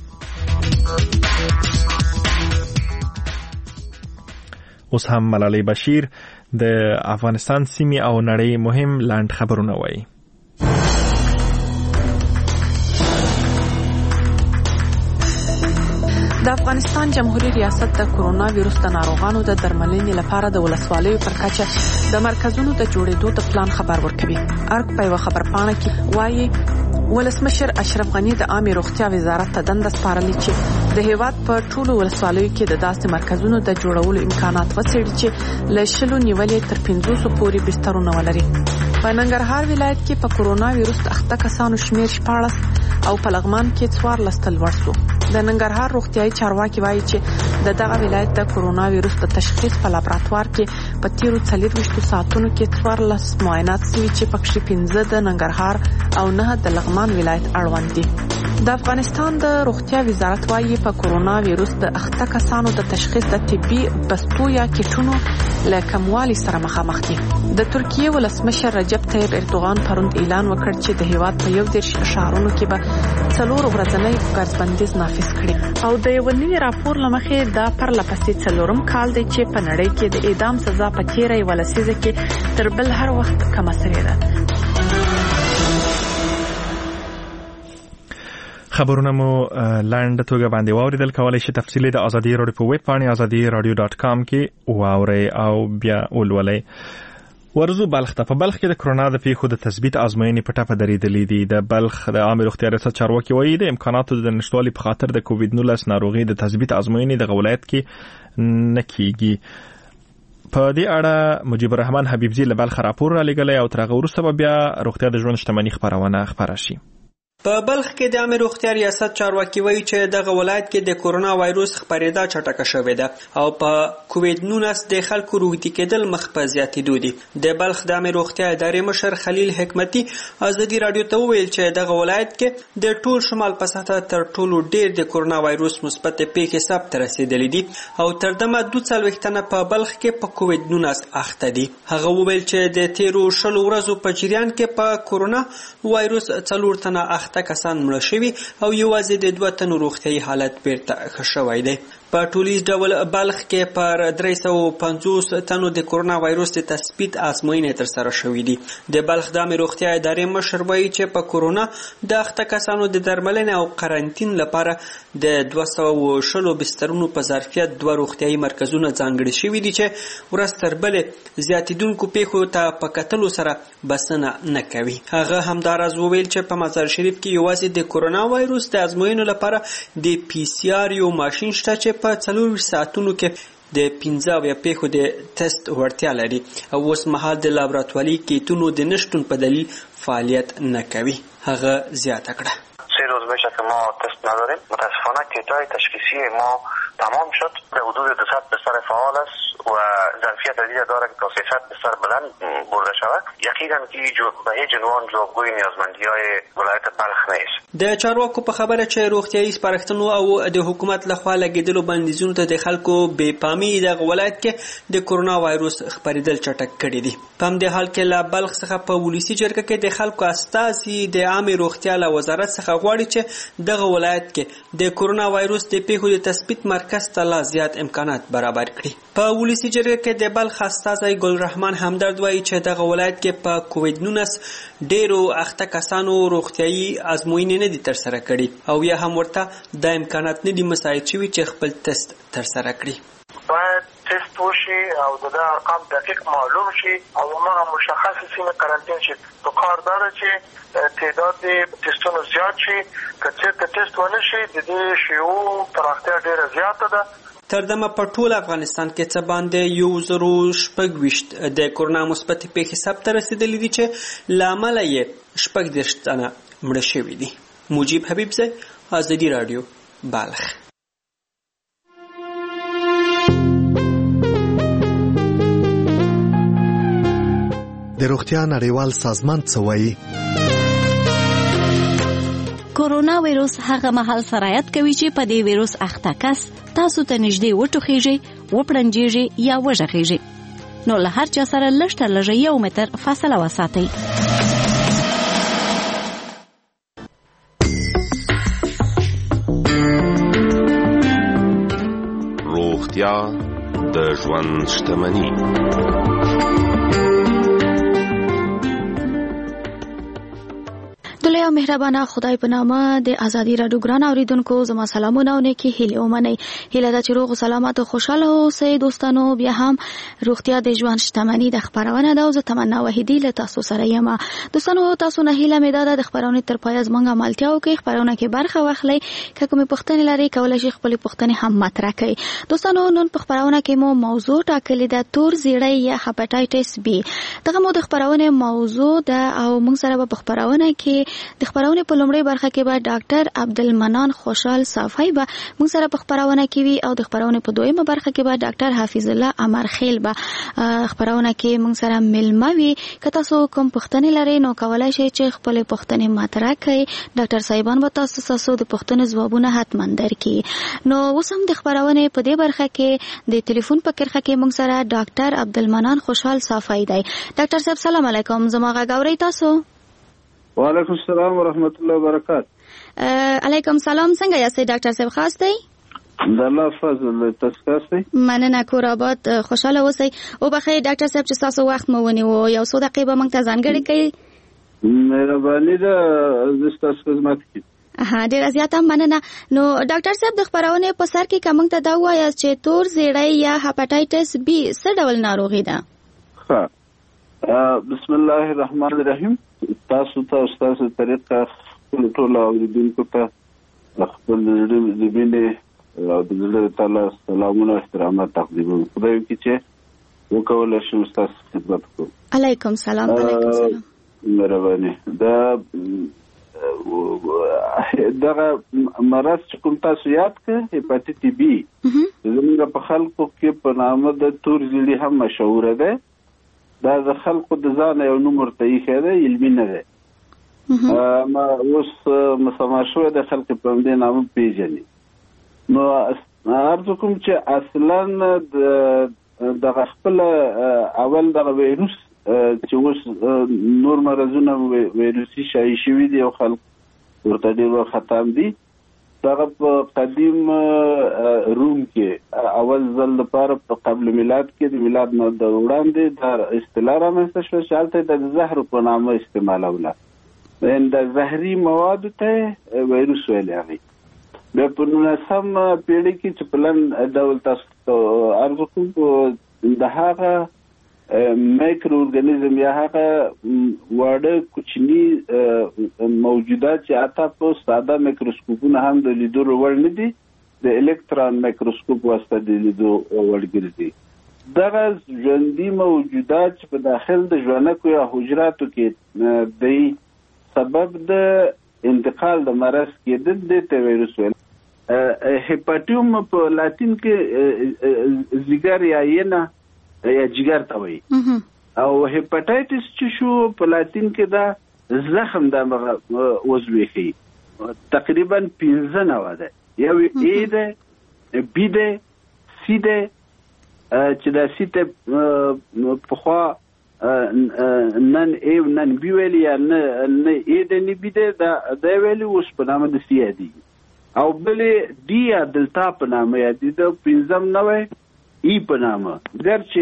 اوس هم ملالۍ بشیر د افغانستان سیمې او نړۍ مهم لاند خبرونه وایي. د افغانستان جمهوریت ریاست د کرونا ویروس د ناروغانو د درملنې لپاره د ولسوالیو پر کچه د مرکزونو د جوړېدو د پلان خبر ورکوي. ارګ په یو خبرپاڼه کې وایي ولسمشر اشرف غنی د عامه روغتیا وزارت ته دنده سپارلې چې د هیواد په ټولو ولسوالیو کې د داسې مرکزونو د جوړولو امکانات وڅېړي چې له شلو نیولې تر پنځوسو پورې بسترونه ولري. په ننګرهار ولایت کې په کرونا ویروس اخته کسانو شمیر شپاړس او په لغمان کې څوارلس تل لوړ شو. د ننګرهار روغتیايي چارواکي وایي چې د دغه ولایت د کرونا ویروس د تشخیص په لابراتوار کې په تیرو څلورویشتو ساعتونو کې څوارلس معاینات شوي چې پکې پنځه د ننګرهار او نه د لغمان ولایت اړوند دي. د افغانستان د روغتیا وزارت وایي په کرونا ویروس د اخته کسانو د تشخیص د طبي بستو یا کیټونو له کموالي سره مخامخ دي. د ترکیه ولسمشر رجب طیب اردوغان پروند اعلان وکړ چې د هیواد په یو دېرش ښارونو کې به څلور ورځنی ګرځبندیز نافذ کړي. او د یو نوي راپور له مخې دا پرله پسې څلورم کال دی چې په نړۍ کې د اعدام سزا په تیره یوه لسیزه کې تر بل هر وخت کمه شوې ده. خبرونه مو لاند توګه باندې واوریدل. کولای شئ تفصیلی د ازادي رادیو په ویب پاڼه ازادي رادیو ډاټ کام کې واورئ او بیا ولولئ. ورزو بلخ ته. په بلخ کې د کرونا د پیښو د تثبیت ازموینې په ټپه درېدلې دي. د بلخ د عامه روغتیا ریاست چارواکي وایي د امکاناتو د نشتوالي په خاطر د کووډ نولس ناروغي د تثبیت ازموینې د ولایت کې نه کیږي. په دې اړه مجيب الرحمن حبیبزی له بلخ راپور را لګلې او تر هغه وروسته بیا روغتیا د ژوند شتمنۍ خبرونه خبره شي. په بلخ کې د عامه روغتیا ریاست چارواکي وایي چې دغه ولایت کې د کورونا وایروس خپرېدا چټکه شوې ده او په کووډ نولس د خلکو روغتي کېدل مخ په زیاتېدو دي. د بلخ د عامه روغتیا ادارې مشر خلیل حکمتي ازادي رادیو ته وویل چې دغه ولایت کې د ټول شمال په سطحه تر ټولو ډېر د کورونا وایروس مثبت پیښې ثبت رسیدلې دي او تر دمه دوه څلوېښت تنه په بلخ کې په کووډ نولس اخته دي. هغه وویل چې د تیرو شلو ورځو په جریان کې په کورونا وایروس څلور تنه اخته کسان مړه شوي او یوازې د دوه تنو روغتیايي حالت بیرته ښه شوی دی. په ټولیز ډول بلخ کې پر درې سوه پنځوس تنو د کورونا وایروس د تثبیت ازموینې ترسره شوې دي. د بلخ د عامه روغتیا ادارې مشر وایي چې په کورونا د اخته کسانو د درملنې او قرنټین لپاره د دوه سوه شلو بسترونو په ظرفیت دوه روغتیايي مرکزونه ځانګړي شوي دي چې ورځ تر بلې زیاتېدونکو پیښو ته په کتلو سره بسنه نه کوي. هغه همداراز وویل چې په مزار شریف کې یوازې د کورونا وایروس د ازموینو لپاره د پی سی آر یو ماشین شته چې په څلور ساعتونو کې د پنځه اویا پیښو د تست وړتیا لري او اوس مهال د لابراتواري کیټونو د نشتون په دلیل فعالیت نه کوي. هغه زیاته کړه سه روز میشه که ما تست نداریم. متاسفانه کیتای تشخیصی ما تمام شد. به حدود دویست بستر فعال است و ظرفیت عدیده داره که تا سیصد بستر بلند برده شود. یقینا که به هیچ عنوان جوابگوی نیازمندی‌های ولایت بلخ نیست. د چارواکو په خبره چې روغتیايي سپارښتنو او د حکومت لخوا لګیدلو بندیزونو ته د خلکو بې پامي د ولایت کې د کورونا وایروس خپرېدل چټک کړي دي. په همدې حال کې له بلخ څخه په ولسي جرګه کې د خلکو استازي د عامه روغتیا له وزارت څخه غواړي چې دغه ولایت کې د کورونا وایروس د پیښو د تثبیت مرکز ته لا زیات امکانات برابر کړي. په ولسي جرګه کې د بلخ استازی ګل رحمان همدرد وایي چې دغه ولایت کې په کووډ نولس ډیرو اخته کسانو روغتیايي ازموینې نه دي ترسره کړي او یا هم ورته د امکانات نه دي مساعد شوي چې خپل تست ترسره کړي. باید تست وشي او د ارقام دقیق معلوم شي او ما مشخص سیمه قرنطین شي. په کار داره چې تعداد تستونو زیات شي. که چېرته تست ونه شي د دې شیوع پراختیا ډیره زیاته ده. تر دمه په ټول افغانستان کې څه باندې یو زرو شپږ ویشت د کورونا مثبت پیښې ثبت رسیدلې دي چې له امله یې شپږ دېرش تنه مړه شوي دي. مجيب حبیبزی، ازادي رادیو، بلخ. د روغتیا نړیوال سازمان څه وایي؟ کورونا وایروس هغه مهال سرایت کوي چې په دې وایروس اخته کس تاسو ته نږدې وټوخیږي، وپړنجیږي یا وژغیږي. نو له هر چا سره لږ تر لږه یو متر فاصله وساتئ. روغتیا د ژوند شتمني. دلیا مهربانه خدای په نامه د ازادي راډیو ګران اوریدونکو زما سلامونه او نیکی هیله ومنئ. هیله ده چې روغ او سلامت او خوشاله اوسئ. دوستانو بیا هم روغتیا د ژوند شتمني د خبرونه ده او زه تمنا وحیدی له تاسو سره یم. دوستانو تاسو نه هیله مې ده د خبرونه تر پای زمونږ عملتیا وکړئ، خبرونه کې برخه واخلئ. که کومې پوښتنې لرئ کولای شئ خپلې پوښتنې هم مطرح کړئ. دوستانو نن په خبرونه کې مو موضوع ټاکلې ده تور زیړی یا هپاتایټس بی. دغه مو د خبرونه موضوع ده او موږ سره په خبرونه کې د خبرونه په لومړی برخه کې به ډاکټر عبدالمنان خوشحال صافی به موږ سره په خبرونه کې وي او د خبرونه په دویمه برخه کې به ډاکټر حافظ الله امرخیل به خبرونه کې موږ سره ملما وي. که تاسو کوم پوښتنې لرئ نو کولای شئ چې خپل پوښتنې مطرح کړئ. ډاکټر صاحبان به تاسو تاسو د پوښتنې ځوابونه حتما درکړي. نو اوس هم د خبرونه په دې برخه کې د ټلیفون په کرخه کې موږ سره ډاکټر عبدالمنان خوشحال صافی دی. ډاکټر صاحب سلام علیکم. زما غږ اورئ تاسو؟ وعلیکم السلام ورحمت الله وبرکاته. علیکم سلام. څنګه یاست ډاکټر صاحب؟ خاص دی؟ د الله فضل تاسو خاصی؟ مننه. کور آباد، خوشاله اوسئ. او بخیر ډاکټر صاحب چې تاسو وخت مو ونیو یو څو دقیقې به موږ ته ځانګړې کړئ. مهرباني ده زه ستاسو خدمت کې. ها ډیره زیاته مننه. نو ډاکټر صاحب د خبرونه په سر کې کوم ته دا وایي چې تور زیړی یا هپاتایټس بی څه ډول ناروغي ده؟ ها بسم الله الرحمن الرحیم. تاسو ته تاسو طریقه خپل ټول اوریدونکو ته خپل د بینه او د الله تعالی سلامونه او احترامات تقدیم خدای کی چې وکول شم تاسو خدمت کوم. علیکم سلام. علیکم سلام. مهرباني. دا دغه مرض چې کوم تاسو یاد کړئ هپاتیت بی زموږ په خلکو کې په نامه د تور زیړی هم مشهور ده. دا د خلکو د ځان یو نوم ورته یې ده، علمي نه ده. ما اوس مسما شوی د خلکو په دې نامه پیژني. نو ارزو کوم چې اصلا د خپل اول د ویروس چې اوس نور مرزونه ویروسي شایع شوي دي او خلک ورته ډېر ختم دي. دغه په قدیم روم کې اول ځل لپاره په قبل میلاد کې د میلاد نه د وړاندې د اصطلاح رامنځته شوه چې هلته د زهر په نامه استعمالوله. د زهري موادو ته ویروس ویل هغې. بیا په نولسم پېړۍ کې چې په لنډ ډول تاسو عرض کوم د هغه مایکرو ارګانیزم یا هغه واړه کوچني موجودات چې حتی په ساده میکروسکوپونه هم د لیدلو وړ نه دي د الکترون میکروسکوپ واسطه د لیدو وړ ګرځي. دغه ژوندي موجودات چې په داخل د ژوندکو یا حجراتو کې د سبب د انتقال د مرض کېدل د ته ویروس ویل. هپاتیوم په لاتین کې زیګر یا ینا یا جګر ته وایي او هپاتایټس چې شو په لاتین کې دا زخم د عضوي ښیي. تقریبا پنځه نوع ده. یو ای ده، بی ده، سی ده چې دا سی ته پخوا نن ای نن بی ویلي یا نه ای ده نه بی ده دا ویلي اوس په نامه د سی یادېږي. او بلې ډي یا دلتا په نامه یادېده. پنځم نوع ای په نامه. ګرچې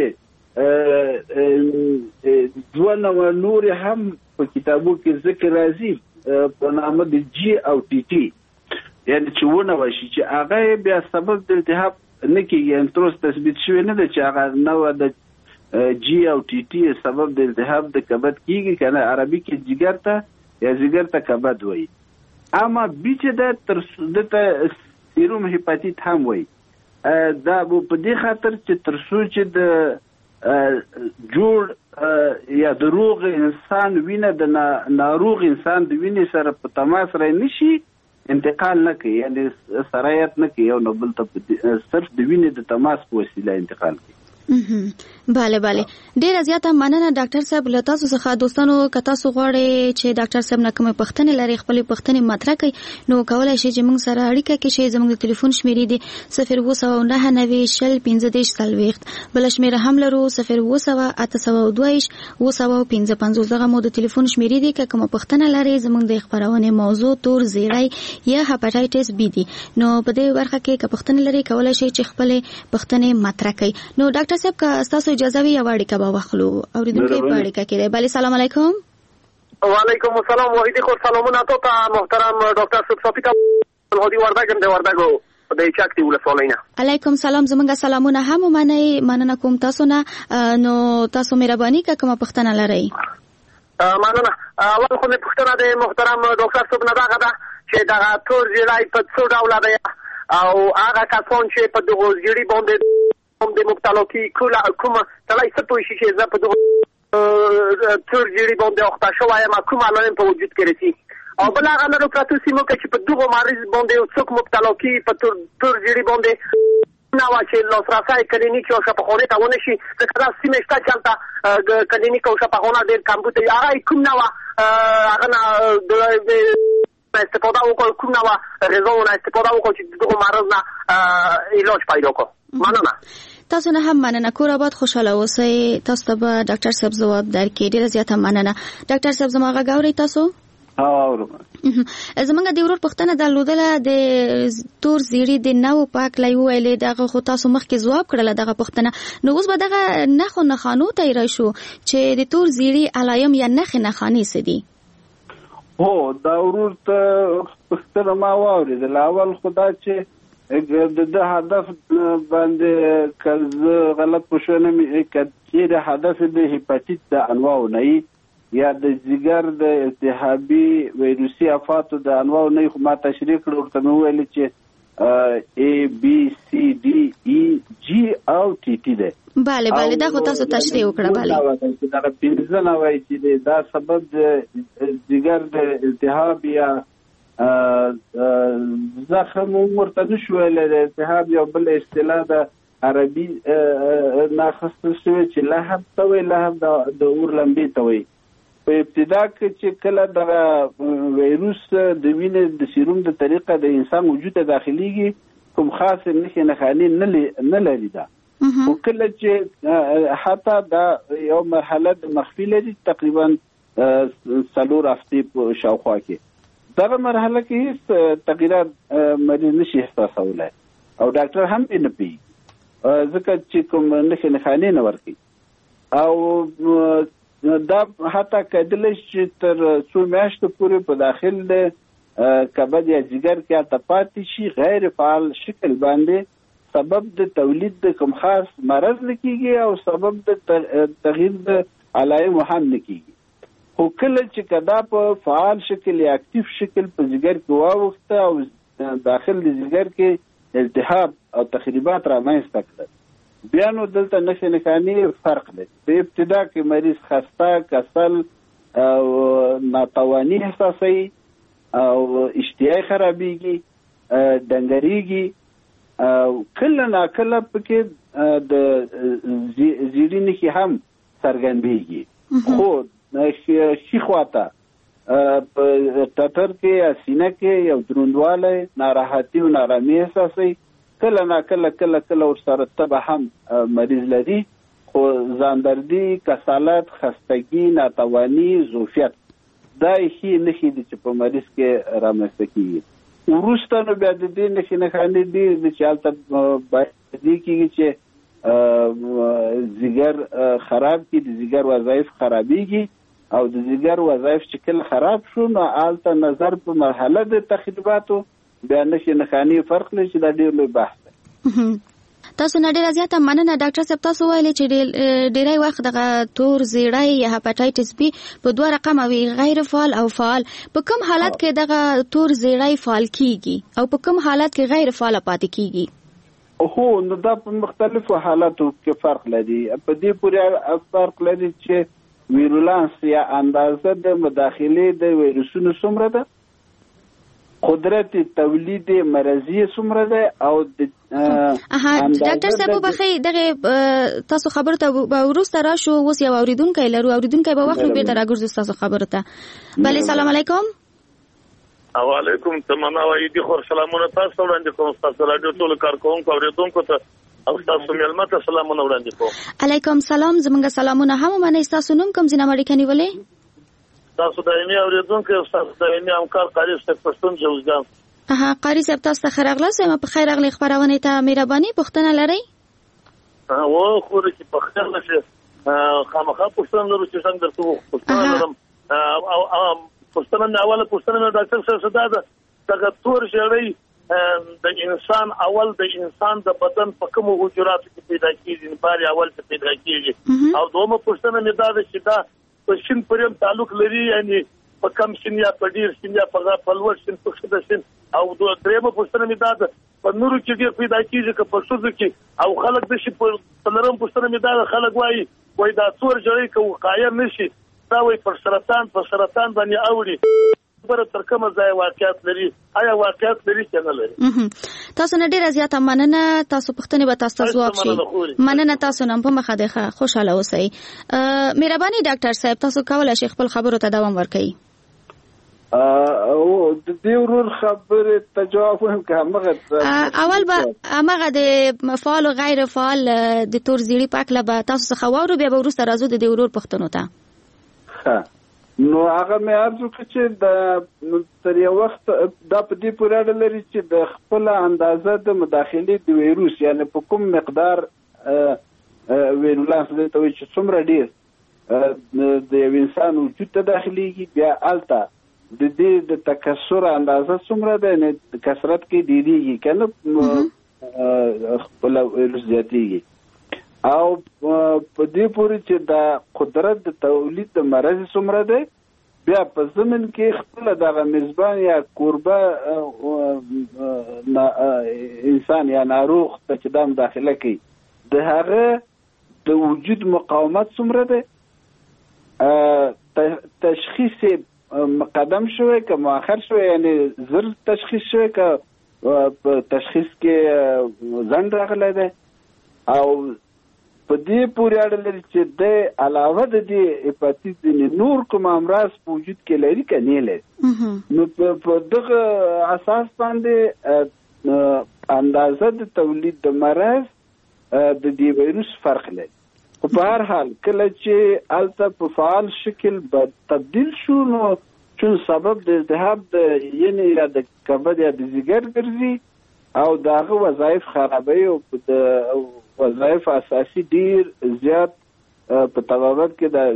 دوه نوع نور هم په کتابو کې ذکر راځي په نامه د جی او ټي ټي، یعنی چې ونوع شي چې هغه بیا سبب د التهاب نه کېږي. یعنې تر اوسه تثبیت شوی نه ده چې هغه نوع د جی او ټي ټي سبب د التهاب د کبد کېږي که نه. عربي کې جګر ته یا زیګر ته کبد وایي. اما بي چې ده تر دته سیروم هپاتیت هم وایي. دا په دې خاطر چې تر څو چې د جوړ یا د روغ انسان وینه د ناروغ انسان د وینې سره په تماس رای نشي انتقال نه کوي، یعنی سرایت نه کوي یو نه بل ته، صرف د وینې د تماس په وسیله انتقال کوي. bale bale ډیره زیاته مننه ډاکټر صاحب له تاسو څخه دوستانو که تاسو غواړئ چې ډاکټر صاحب نه کومه پوښتنه لري خپل پوښتنه مطرح کړئ نو کولای شئ چې موږ سره اړیکه کې شئ زموږ د ټلیفون شمیرې دي صفر اووه سوه نهه نوي شل پنځه دېرش څلوېښت بل شمیره هم لرو صفر اووه سوه اته سوه دوه ویشت اووه سوه پنځه پنځوس دغه مو د ټلیفون شمیرې دي که کومه پوښتنه لري زموږ د خبرونې موضوع تور زیړی یا هپاتایټس بی دي نو په دې برخه کې که پوښتنه لري کولای شئ چې خپل پوښتنه مطرح کړئ نو ډاکټر صاحب که تاسو اجازه وي یو اړیکه به واخلو اوریدونکو په اړیکه کې دی بله سلام علیکم وعلیکم السلام وحیدی خور سلامونه تاسو ته محترم ډاکټر صاحب صفیکا هدي وردګم د وردګو د چاکتي ولسوالۍ نه علیکم سلام زمونږ سلامونه هم ومنئ مننه کوم تاسو نه نو تاسو مهرباني که کومه پوښتنه لرئ مننه اول خو مې پوښتنه د محترم ډاکټر صاحب نه دغه ده چې دغه تور زیړی په څو ډوله دی او هغه کسان چې په دغو زیړي باندې د مبتلا کی کوله کومه تلای څه پوه شي چې زه په دغه تور زیړي باندې اخته شوی یم کوم علائم په وجود کې رسي او بل هغه نورو پراتو سیمو کې چې په دغو مریض باندې څوک مبتلا کی په تور زیړي باندې نه وا چې لاسرسی کلینیک او شفاخانې ته ونه شي ځکه دا سیمې شته چې هلته کلینیک او شفاخانه ډېر کمبود دي هغه کوم نه وه هغه نه استفاده وکړو کوم نه وه غذاونه استفاده وکړو چې دغو مرض نه علاج پیدا کړو مننه تاسو نه هم مننه کور آباد خوشاله اوسئ تاسو ته به ډاکټر صاحب ځواب درکړي ډېره زیاته مننه ډاکټر صاحب زما غږ اورئ تاسو زمونږ د ورور پوښتنه درلودله د تور زیړي د نوو پاکلی وویلې دغه خو تاسو مخکې ځواب کړله دغه پوښتنه نو اوس به دغه نښو نښانو ته یې راشو چې د تور زیړي علایم یا نښې نښانې څه دي هو دا ورور ته پوښتنه ما واورېدله اول خو دا چې د ده هدف باندې که زه غلط پوه شوم که چیرې هدف د هیپاټیت د انواعو نه یا د ځیګر د التهابي ویروسي افاتو د انواعو نه خو ما تشریح کړ ورته مې وویل چې ای بی سی ډي ای جی او ټي ټي دی بله بله دا خو تاسو تشریح وکړه بله دا پنځه نه وایي چې دا سبب د ځیګر د التهاب یا زخم ورته نشو ویلی د التهاب یو بل اصطلاح د عربي نه اخیستل شوې چې لهب ته وایي لهب د اور لمبې ته وایي په ابتدا کې چې کله دغه ویروس د وینې د سیروم د طریقه د انسان وجود ته داخليږي کوم خاص نښې نښانې نه لري دا خو کله چې حتی دا یو مرحله د مخفي لري تقریبا څلور هفتې په شاوخوا کې دغه مرحله کې هیڅ تغییرات مریض نشي احساسولی او ډاکټر هم یې نه پوهېږي ځکه چې کوم نښې نښانې نه ورکوي او دا حتی کېدلی چې تر څو میاشتو پورې په داخل د کبد یا جګر کې هلته پاتې شي غیر فعال شکل باندې سبب د تولید د کوم خاص مرض نه کېږي او سبب د تغییر د علایمو هم نه کېږي خو کله چې کدا په فعال شکل یا اکټیو شکل په جګر کې واوښته او داخل د جګر کې التهاب او تخریبات رامنځته کړل بیا نو دلته نښې نښانې فرق لري په ابتدا کې مریض خسته کسل او ناتواني احساسوي او اشتها خرابېږي ډنګرېږي کله ناکله پکې د زیړي نښې هم څرګندېږي خو ښي خواته په ټټر کې یا سینه کې یو دروندوالی ناراحتي او نارامي احساسوي کله ناکله کله کله ورسره تبه هم مریض لري خو ځاندردي کسالت خستګي ناتواني ضعفیت دا ښې نښې دي چې په مریض کې رامنځته کېږي وروسته نو بیا د دې نښې نښانې ډېرې دي چې هلته باید دې کېږي چې ځیګر خراب کړي د ځیګر وظایف خرابېږي او د ځیګر وظایف چې کله خراب شو نو هلته نظر په مرحله د تخریباتو بیا نښې نښانې فرق لري چې دا ډېر لوی بحث دی تاسو نه ډېره زیاته مننه ډاکټر صاحب تاسو ویلې چې ډېری وخت دغه تور زیړی یا هپاټایټس بي په دوه رقمه وي غیر فعال او فعال په کوم حالت کې دغه تور زیړی فعال کیږي او په کوم حالت کې غیر فعال پاتې کیږي هو نو دا په مختلفو حالاتو کې فرق لري په دې پورې فرق لري چې ویرولانس یا اندازه د مداخلې د ویروسونو څومره ده قدرت تولید مرضی څومره ده او د اها ډاکټر صاحب بخي دغه تاسو خبرته به ورسته راشو اوس یو اوریدونکو لرو اوریدونکو به وخت به درګرځو تاسو خبرته بله سلام علیکم وعلیکم تمنا وای دي خو سلامونه تاسو وړاندې کوم تاسو رادیو ټول کارکونکو اوریدونکو ته او تاسو ملمت سلامونه وړاندې کوم علیکم سلام زمونږ سلامونه هم منئ تاسو نوم کوم ځای مړی کني ولې تاسو دایمي اوریدونکو تاسو دایمي همکار قاری صاحب پښتون جوزجان اها قاری صاحب تاسو ته خیر اغلاس ما په خیر اغلی خبرونه ته مهرباني پښتنه لري او خو چې پښتنه نشي خامخا پښتنه لرو چې څنګه درته پښتنه لرم او پښتنه نه اوله پښتنه نه ډاکټر صاحب صدا ده دغه تور جوړي د انسان اول د انسان د بدن په کومو حجراتو کې پیدا کیږي باري اول څه پیدا کیږي او دومره پښتنه نه ده چې دا په شین پریم تعلق لري یعنی په کم شین یا په ډیر شین یا په پلوړ شین په شته شین او دوه درېمه پښتنه نه ده په نورو کې ډیر پیدا کیږي که په شوزو کې او خلک د شي په نرم پښتنه نه ده خلک وایي وای دا تور جوړي کو قایر نشي دا وای پر سرطان په سرطان باندې اوري خبره تر کومه ځای واقعیت لري آیا واقعیت لري څنګه لري تاسو نه ډیر زیاته مننه تاسو پښتنه به تاسو ځواب شي مننه تاسو نن په مخه ده خوشاله اوسئ مهرباني ډاکټر صاحب تاسو کولای شئ خپل خبرو ته دوام ورکړئ او د دې ورور خبره ته جواب هم کومه اول به هغه د فعال او غیر فعال د تور زیړی پاکله به تاسو څخه وورو بیا به ورسره راځو د دې ورور پښتنو ته نو هغه مې ارزو چې د تر یو وخت دا په دې پورې اړه لري چې د خپل اندازه د مداخلې د ویروس یعنی په کوم مقدار ویروس د توې چې څومره ډیر د یو انسان وجود ته داخليږي بیا الته د دې د تکثر اندازه څومره ده نه کثرت کې ډیریږي کنه خپل ویروس زیاتېږي او په دې پورې چې د قدرت د تولید د مرض څومره ده بیا په زمين کې خپل دغه میزبان یا کوربه انسان یا ناروغ ته چې دام داخله کوي د هغه د وجود مقاومت څومره ده تشخیص مقدم شوی که مؤخر شوی یعنی زر تشخیص شوی که تشخیص کې ځنډ راغلی ده او په دې پورې اړه لري چې د علاوه د دې هپاتیت نور کوم امراض په وجود کې لري کني لري نو په دغه اساس باندې اندازه د تولید د مرض د دې وایروس فرق لري په هر حال کله چې الته په فعال شکل به تبدیل شو نو چې سبب د التهاب د یعنی یا د کبد یا د ځګر ګرځي او داغه وظایف خرابوي او د وظایف اساسي ډیر زیات په تبابت کې د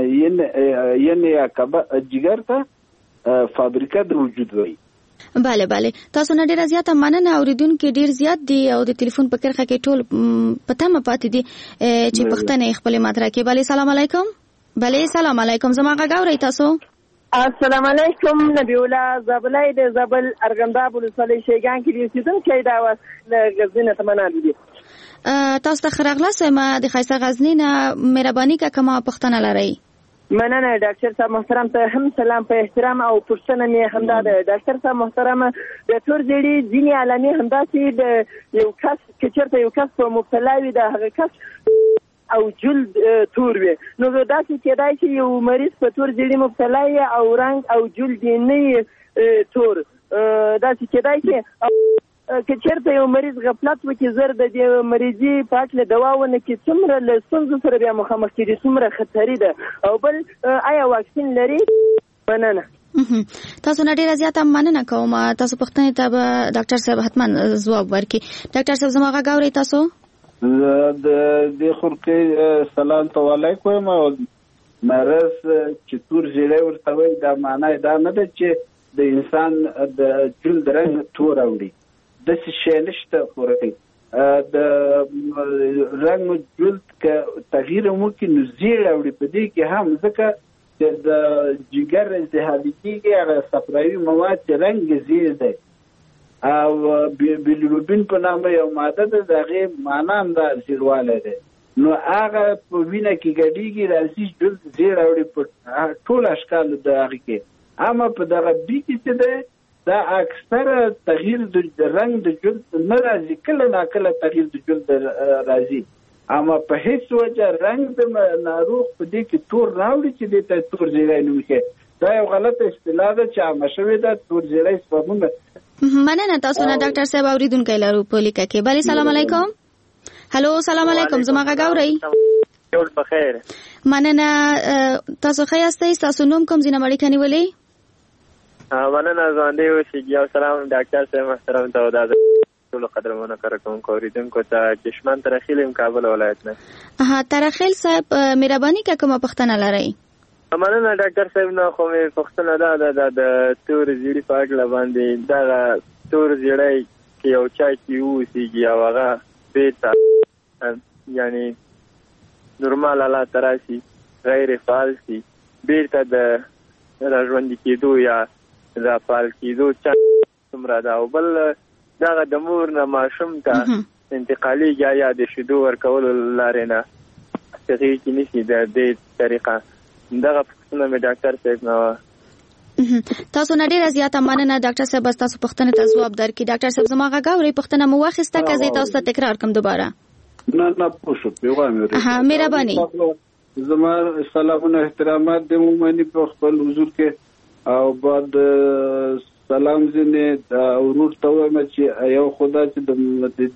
یعنی یا کبد جګر ته فابریکه د وجود وي bale bale تاسو نه ډیر زیات مننه اوریدونکو ډیر زیات دي او د ټلیفون په کرخه کې ټول پته م پاتې دي چې پښتنه خپل ماتره کې bale سلام علیکم bale سلام علیکم زما غاوري تاسو السلام علیکم نبی الله زبلای د زبل ارغنداب ولسوالۍ شیګان کې دي چې څنګه دا واس غزنه تمنا دي تاسو ته خرغلا سم د خیسه غزنی نه مهرباني کا کما پښتنه لري مننه ډاکټر صاحب محترم ته هم سلام په احترام او پښتنه مې همدا ده ډاکټر صاحب محترم د تور زیړي ځینې علامې همدا چې د یو کس چې چرته یو کس په مبتلا وي د هغه کس او جلد تور وي نو دا چې کېدای چې یو مریض په تور زیړي مبتلا وي او رنگ او جلد نه تور دا چې کېدای چې که چېرته یو مریض غفلت وکړي زر د دې مریضي په هکله دوا ونه کړي څومره له ستونزو سره بیا مخامخ کېږي څومره خطري ده او بل آیا واکسین لري مننه تاسو نه ډیره زیاته مننه کوم تاسو پښتنې ته به ډاکټر صاحب حتما ځواب ورکړي ډاکټر صاحب زما غاوري تاسو د دې خورکې سلام ته علیکم او مرز چې تور زیړی ورته وایي دا معنی دا نه ده چې د انسان د جلد رنګ تور اوړي د څه نشته خورکې د رنګ جلد که تغییر ممکن نو زیړ اوړي په دې کې هم ځکه چې د جګر التهابي کېږي هغه صفراوي مواد چې رنګ زیړ دی او بیلیروبین په نامه یو ماده ده د هغې معنا هم دا زیړوالی دی نو هغه په وینه کې ګډېږي راځي جلد زیړ اوړي په ټول اشکالو د هغې کې اما په دغه بي کې چې دی دا اکثره تغییر د رنگ د جلد نه راځي، کله ناکله تغییر د جلد راځي، اما په هیڅ وجه رنگ د ناروغ په دې کې تور راوړي چې دې ته تور زیړی نوم کې. دا یو غلطه اصطلاح ده چې عامه شوې ده، تور زیړی سپمونه. مننه تاسو نه ډاکټر صاحب. اوریدونکو لرو په لیکه کې. بله سلام علیکم. هلو سلام علیکم، زما غږ اورئ؟ جوړ بخیر. مننه تاسو ښه یاستئ؟ تاسو نوم کوم ځای نه اړیکه نیولې؟ مننه ژوندی اوسئ. یو سلام ډاکټر صاحب محترم ته او دا ټولو قدرمنو کارکوونکو اوریدونکو ته. چشمن ترخیل یم، کابل ولایت نه. ها ترخیل صاحب مهرباني که کومه پوښتنه لرئ؟ مننه ډاکټر صاحب. نه خو مې پوښتنه دا ده د تور زیړي په هکله باندې. دغه تور زیړی کې یو چا کې واوسېږي او هغه بېرته یعنې نورمال حالات ته راشي، غیر فعال شي، بېرته د راژوندي کېدو یا د فعال کېدو چانس څومره ده؟ او بل دغه د مور نه ماشوم ته انتقالېږي یا د شیدو ورکولو له لارې نه هغې کې نیسي د دې طریقه؟ دغه پوښتنه مې ډاکټر صاحب نه وه. تاسو نه ډېره زیاته مننه ډاکټر صاحب. بس تاسو پوښتنې ته ځواب درکړي. ډاکټر صاحب زما غږ اورئ؟ پوښتنه مو واخیسته که زه تاسو ته تکرار کړم دوباره؟ نه نه پوه شو، پیغام یې ها مهرباني. زما سلامونه احترامات دې ومني په خپل حضور کې، او بعد سلام ځینې ورور ته وایم چې یو خدا چې د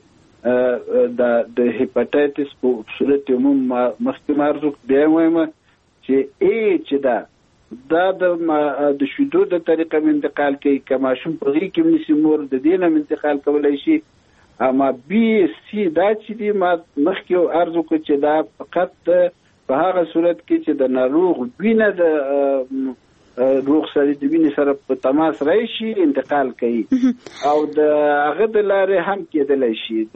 دې د هیپاټایټس په صورت عموم مخکې معرض بیا وایم چې ای چې دا دا د شیدو د طریقه انتقال کوي، که ماشوم په غېږ کې ونیسي مور د دې نه انتقال کولی شي. اما بی سی دا چې دی ما مخکې عرض وکړ چې دا فقط په هغه صورت کې چې د ناروغ وینه د روغ سړي د وینې سره په تماس راشي انتقال کوي، او د هغه د لارې هم کېدلی شي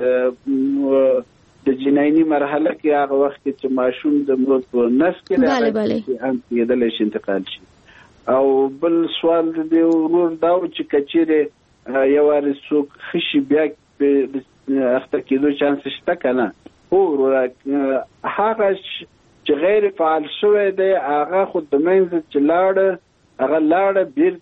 د جنیني مرحله کې هغه وخت کې چې ماشوم د مور په نس کې هم کېدلی شي انتقال شي. او بل سوال د دې ورور دا و چې که چیرې یو وارې څوک ښه شي بیا اخته کېدو چانس شته که نه؟ هو وروره، هغه چې غیر فعال شوی دی هغه خو د منځه چې لاړه هغه لاړه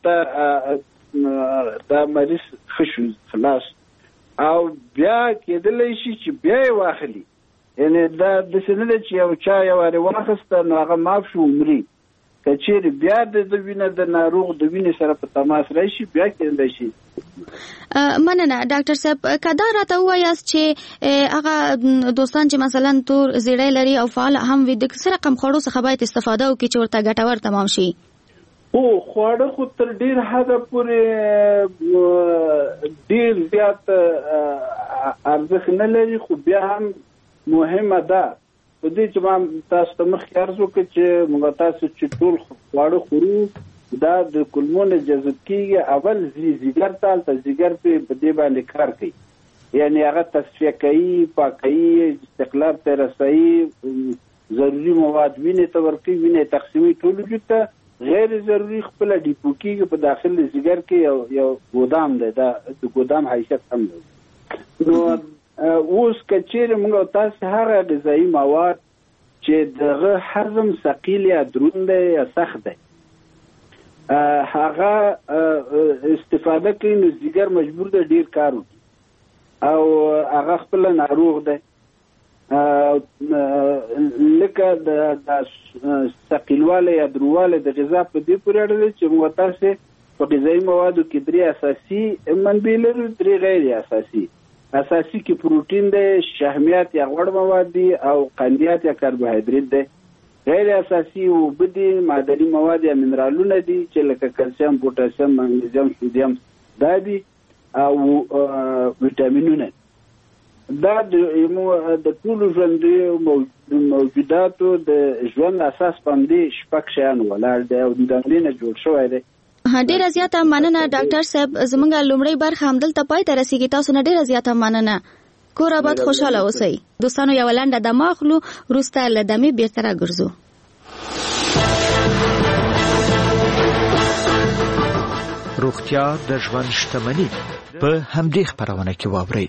بیرته دا مریض ښه شو خلاص، او بیا کېدلی شي چې بیا یې واخلي. یعنې دا داسې نه ده چې یو چا یو وارې واخیسته نو هغه معاف شو عمري. که چیرې بیا د وینه د ناروغ د وینې سره په تماس راشي بیا کېدلی شي. مننه ډاکټر صاحب. که دا راته ووایاست چې هغه دوستان چې مثلا تور زیړی لري او فعال هم وي، د څه رقم خوړو څخه باید استفاده وکړي چې ورته ګټور تمام شي؟ هو خواړه خو تر ډېر حده پورې ډېر زیات ارزښت نه لري، خو بیا هم مهمه ده په دې چې ما تاسو ته مخکې عرض وکړ چې موږ تاسو چې ټول خواړه خورو دا د کولمو نه جذب کېږي. اول ځیګر ته هلته ځیګر پې په دې باندې کار کوي، یعنې هغه تصفیه کوي، پاکوي، استقلاب ته رسوي، ضروري مواد وینې ته ورکوي، وینې تقسیموي ټول وجود ته. غیر ضروري خپله ډیپو کېږي په داخل ځیګر کې یو یو ګودام دی، دا د ګودام حیثیت هم لري. نو اوس که چیرې موږ تاسو هغه غذایي مواد چې دغه هضم ثقیل یا دروند دی یا سخت دی هغه استفاده کوي، نو ځیګر مجبور دی ډیر کار وکړي او هغه خپل ناروغ دی. لکه د ثقیلواله یا درواله د غذا په دې پورې اړه دی چې موږ تاسو په غذایي موادو کې درې اساسي منبع لرو، درې غیر اساسي. اساسي کې پروتین دی، شحمیات یا غوړ مواد دي، او قندیات یا کاربوهایدریت دی. غیر اساسي اوبه دي، معدني مواد یا منرالونه دي چې لکه کلسیم، پوټاسیم، مګنیزیم، سودیم دا دي، او ویټامینونه. دا د ټولو ژوندیو موجوداتو د ژوند اساس باندې شپږ شیان ولاړ دی او د همدې نه جوړ شوی دی. ډیره زیاته مننه ډاکټر صاحب. زموږ لومړی برخه همدلته پای ته رسیږي. تاسو نه ډیره زیاته مننه. کور آباد، خوشاله اوسئ. دوستانو یو لنډه دمه اخلو، وروسته له دمې بیرته راګرځو. روغتیا د ژوند شتمني په همدې خپرونه کې واورئ.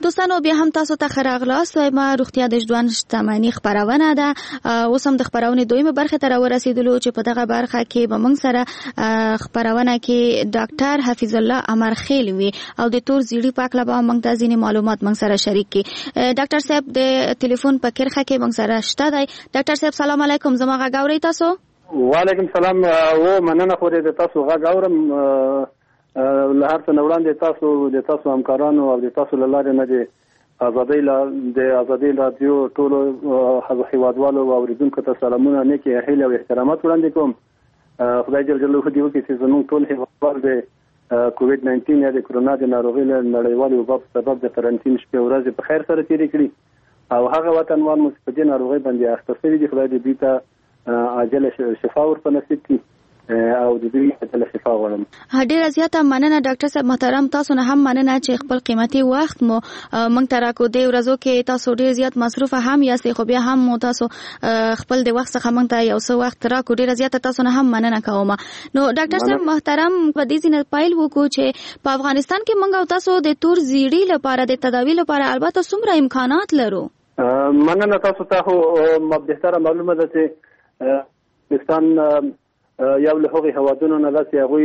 دوستانو بیا هم تاسو ته ښه راغلاست. وایم روغتیا د ژوند شتمني خپرونه ده. اوس هم د خپرونې دویمه برخه ته راورسېدلو چې په دغه برخه کې به موږ سره خپرونه کې ډاکټر حفیظ الله امرخیل وي او د تور زیړي په اړه به موږ ته ځینې معلومات موږ سره شریک کړي. ډاکټر صاحب د ټلیفون په کرخه کې موږ سره شته دی. ډاکټر صاحب سلام علیکم. زما غږ اورئ تاسو؟ وعلیکم سلام. و مننه خو د تاسو غږ اورم. له هر څه نه وړاندې تاسو د تاسو همکارانو او د تاسو له لارې نه د ازادۍ د ازادۍ رادیو ټولو هیوادوالو او اوریدونکو ته سلامونه، نیکې هیلې او احترامات وړاندې کوم. خدای جل جلاله دې وکړي چې زموږ ټول هیوادوال د کووډ ناینټین یا د کرونا د ناروغۍ له نړیوالې وبا په سبب د قرنټین شپې ورځې په خیر سره تېرې کړي او هغه وطنوال مو چې په دې ناروغۍ باندې اخته شوي دي خدای دې دوی ته عاجله شفا ورته نصیب کړي او د دوی عاجله شفا غواړم. ډېره زیاته مننه ډاکټر صاحب محترم. تاسو نه هم مننه چې خپل قیمتي وخت مو موږ ته راکړو. د ورځو کې تاسو ډېر زیات مصروفه هم یاستئ، خو بیا هم مو تاسو خپل د وخت څخه موږ ته یو څه وخت راکړو. ډېره زیاته تاسو نه هم مننه کوم. نو ډاکټر صاحب محترم په دې ځینې پیل وکړو چې په افغانستان کې موږ او تاسو د تور زیړي لپاره د تداوی لپاره البته څومره امکانات لرو؟ مننه. تاسو ته خو بهتره معلومه ده چې افغانستان یو له هغې هیوادونو نه ده چې هغوی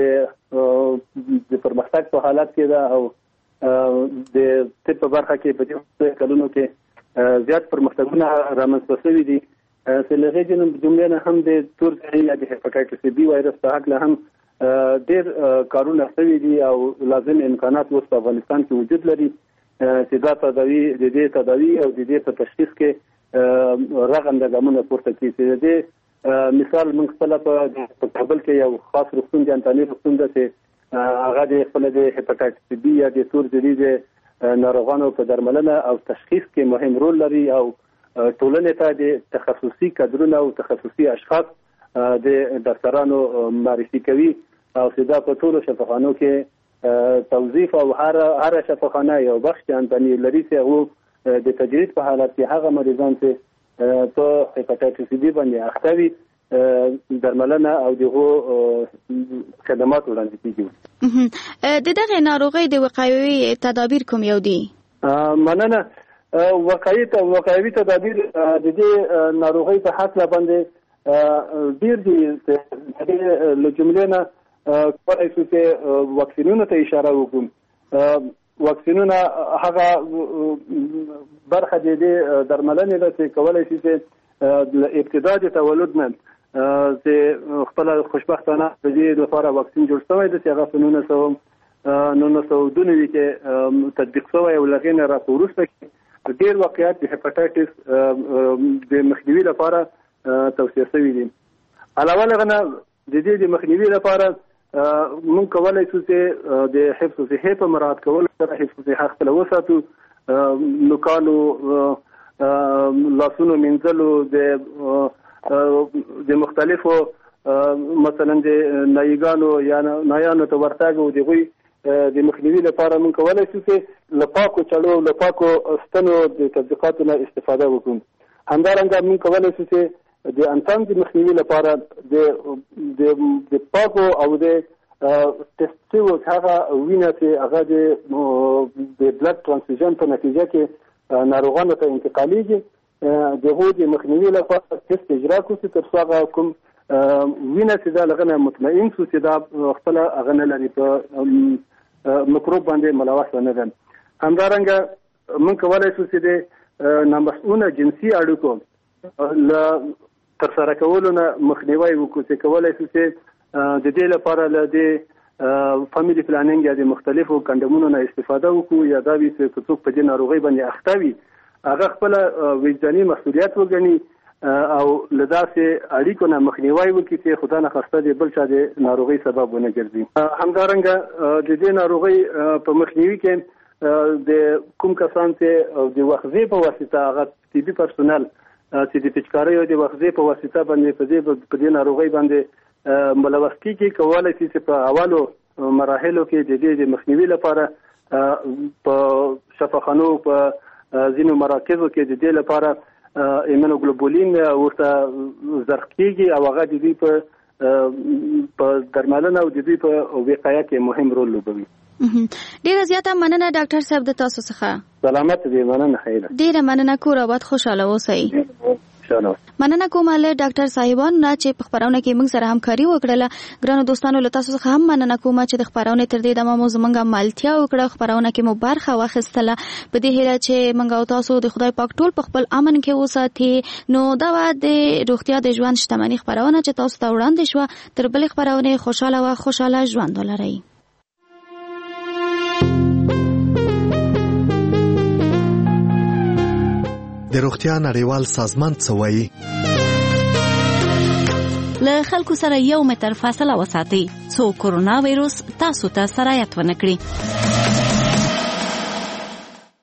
د پرمختګ په حالت کې ده او د طب په برخه کې په دې کلونو کې زیات پرمختګونه رامنځته شوي دي. چې له هغې جملې نه هم د تور زیړي یا د هیپاټایټس بي وایرس په هکله هم ډېر کارونه شوي دي او لازم امکانات اوس په افغانستان کې وجود لري چې دا تداوي د دې تداوي او د دې په تشخیص کې رغنده ګامونه پورته کړي. چې د دې مثال موږ خپل په کابل کې یو خاص روغتون د انتاني روغتون ده چې هغه د خپل د هیپاټایټس بي یا د تور زیړي د ناروغانو په درملنه او تشخیص کې مهم رول لري او ټولنې ته د تخصصي کادرونه او تخصصي اشخاص د ډاکټرانو معرفي کوي او چې دا په ټولو شفاخانو کې توظیف او هر هر شفاخانه یو بخش د انتاني لري چې هغه د تجرید په حالت کې هغه مریضان چې په هیپاټایټس بي باندې اخته وي درملنه او دغه خدمات وړاندې کیږي. د دغه ناروغۍ د وقایوي تدابیر کوم یو دي؟ مننه. وقایوي وقایوي تدابیر د دې ناروغۍ په حق باندې ډیر دي. له جملې نه کولای شو چې واکسینونو ته اشاره وکړو. واکسینونه هغه برخه د درملنې ده چې کولای شي چې ابتدا د تولد نه چې خپل خوشبختانه د دې لپاره واکسین جوړ شوی دی چې هغه په نولس سوه نولس سوه دوه نوي کې تطبیق شوی او له هغې نه راڅخه وروسته کې ډېر واقعیات د هیپاټایټس د مخنیوي لپاره توصیه شوي دي. علاوه له هغه نه د دې د مخنیوي لپاره مونږ کولای شو چې د حفظ صحې په مراعات کولو سره حفظ صحه خپله وساتو. نوکانو لاسونو مینځلو د مختلفو مثلا د نایګانو یا نایانو ته ورتګ او د هغوی د مخنیوي لپاره مونږ کولای شو چې له پاکو چړو له پاکو ستنو د تطبیقاتو نه استفاده وکړو. همدارنګه مونږ کولای شو چې د انسان د مخنیوي لپاره د د پاکو او د ټیسټو هغه وینه چې هغه د بلډ ترانسفیوژن په نتیجه کې ناروغانو ته انتقالیږي دغه د مخنیوي لپاره ټیسټ اجرا کړو چې تر څو هغه کوم وینه چې دا لغنه مطمئن شو چې دا خپل هغه نه لري په مکروب باندې ملوث نه ده. همدارنګه موږ کولای شو چې د نامسؤله جنسي اړیکو ل تر سره کولو نه مخنیوی وکړو چې کولای شو چې د دې لپاره له د فامیلی پلانینګ یا د مختلفو کندمونو نه استفاده وکړو یا دا وي چې څوک په دې ناروغۍ باندې اخته وي هغه خپل وجداني مسؤلیت وګڼي او له داسې اړیکو نه مخنیوی وکړي چې خدا نخواسته د بل چا د ناروغۍ سبب ونه ګرځي. همدارنګه د دې ناروغۍ په مخنیوي کې د کوم کسان چې د وخزې په واسطه هغه طبي پرسونل چې د پچکاریو د وخزې په واسطه باندې په دې په دې ناروغۍ باندې ملوث کیږي کولای شي چې په اولو مراحلو کې د دې د مخنیوي لپاره په شفاخانو په ځینو مراکزو کې د دې لپاره ایمونوګلوبولین ورته زرخ کیږي او هغه د دې په په درملنه او د دې په وقایه کې مهم رول لوبوي. ډیره زیاته مننه ډاکټر صاحب د تاسو څخه. سلامت دې، مننه. خیر. ډیره مننه، کور آباد خوشاله اوسئ. مننه کوم له ډاکټر صاحبان نه چې په خبرونه کې موږ سره همکاري وکړله. ګرانو دوستانو له تاسو څخه هم مننه کوم چې د خبرونه تر دې دمه مو زمونږه مالتیا وکړه، خبرونه کې مو برخه واخیستله. په دې هیله چې موږ او تاسو د خدای پاک ټول په خپل امن کې وساتي. نو دا و د روغتیا د ژوند شتمنۍ خبرونه چې تاسو ته وړاندې شوه. تر بلې خبرونه خوشاله او خوشاله ژوند ولرئ. د روغتیا نړیوال سازمان څه وایي؟ له خلکو سره یو متر فاصله وساتئ څو کرونا وایروس تاسو ته سرایت ونه کړي.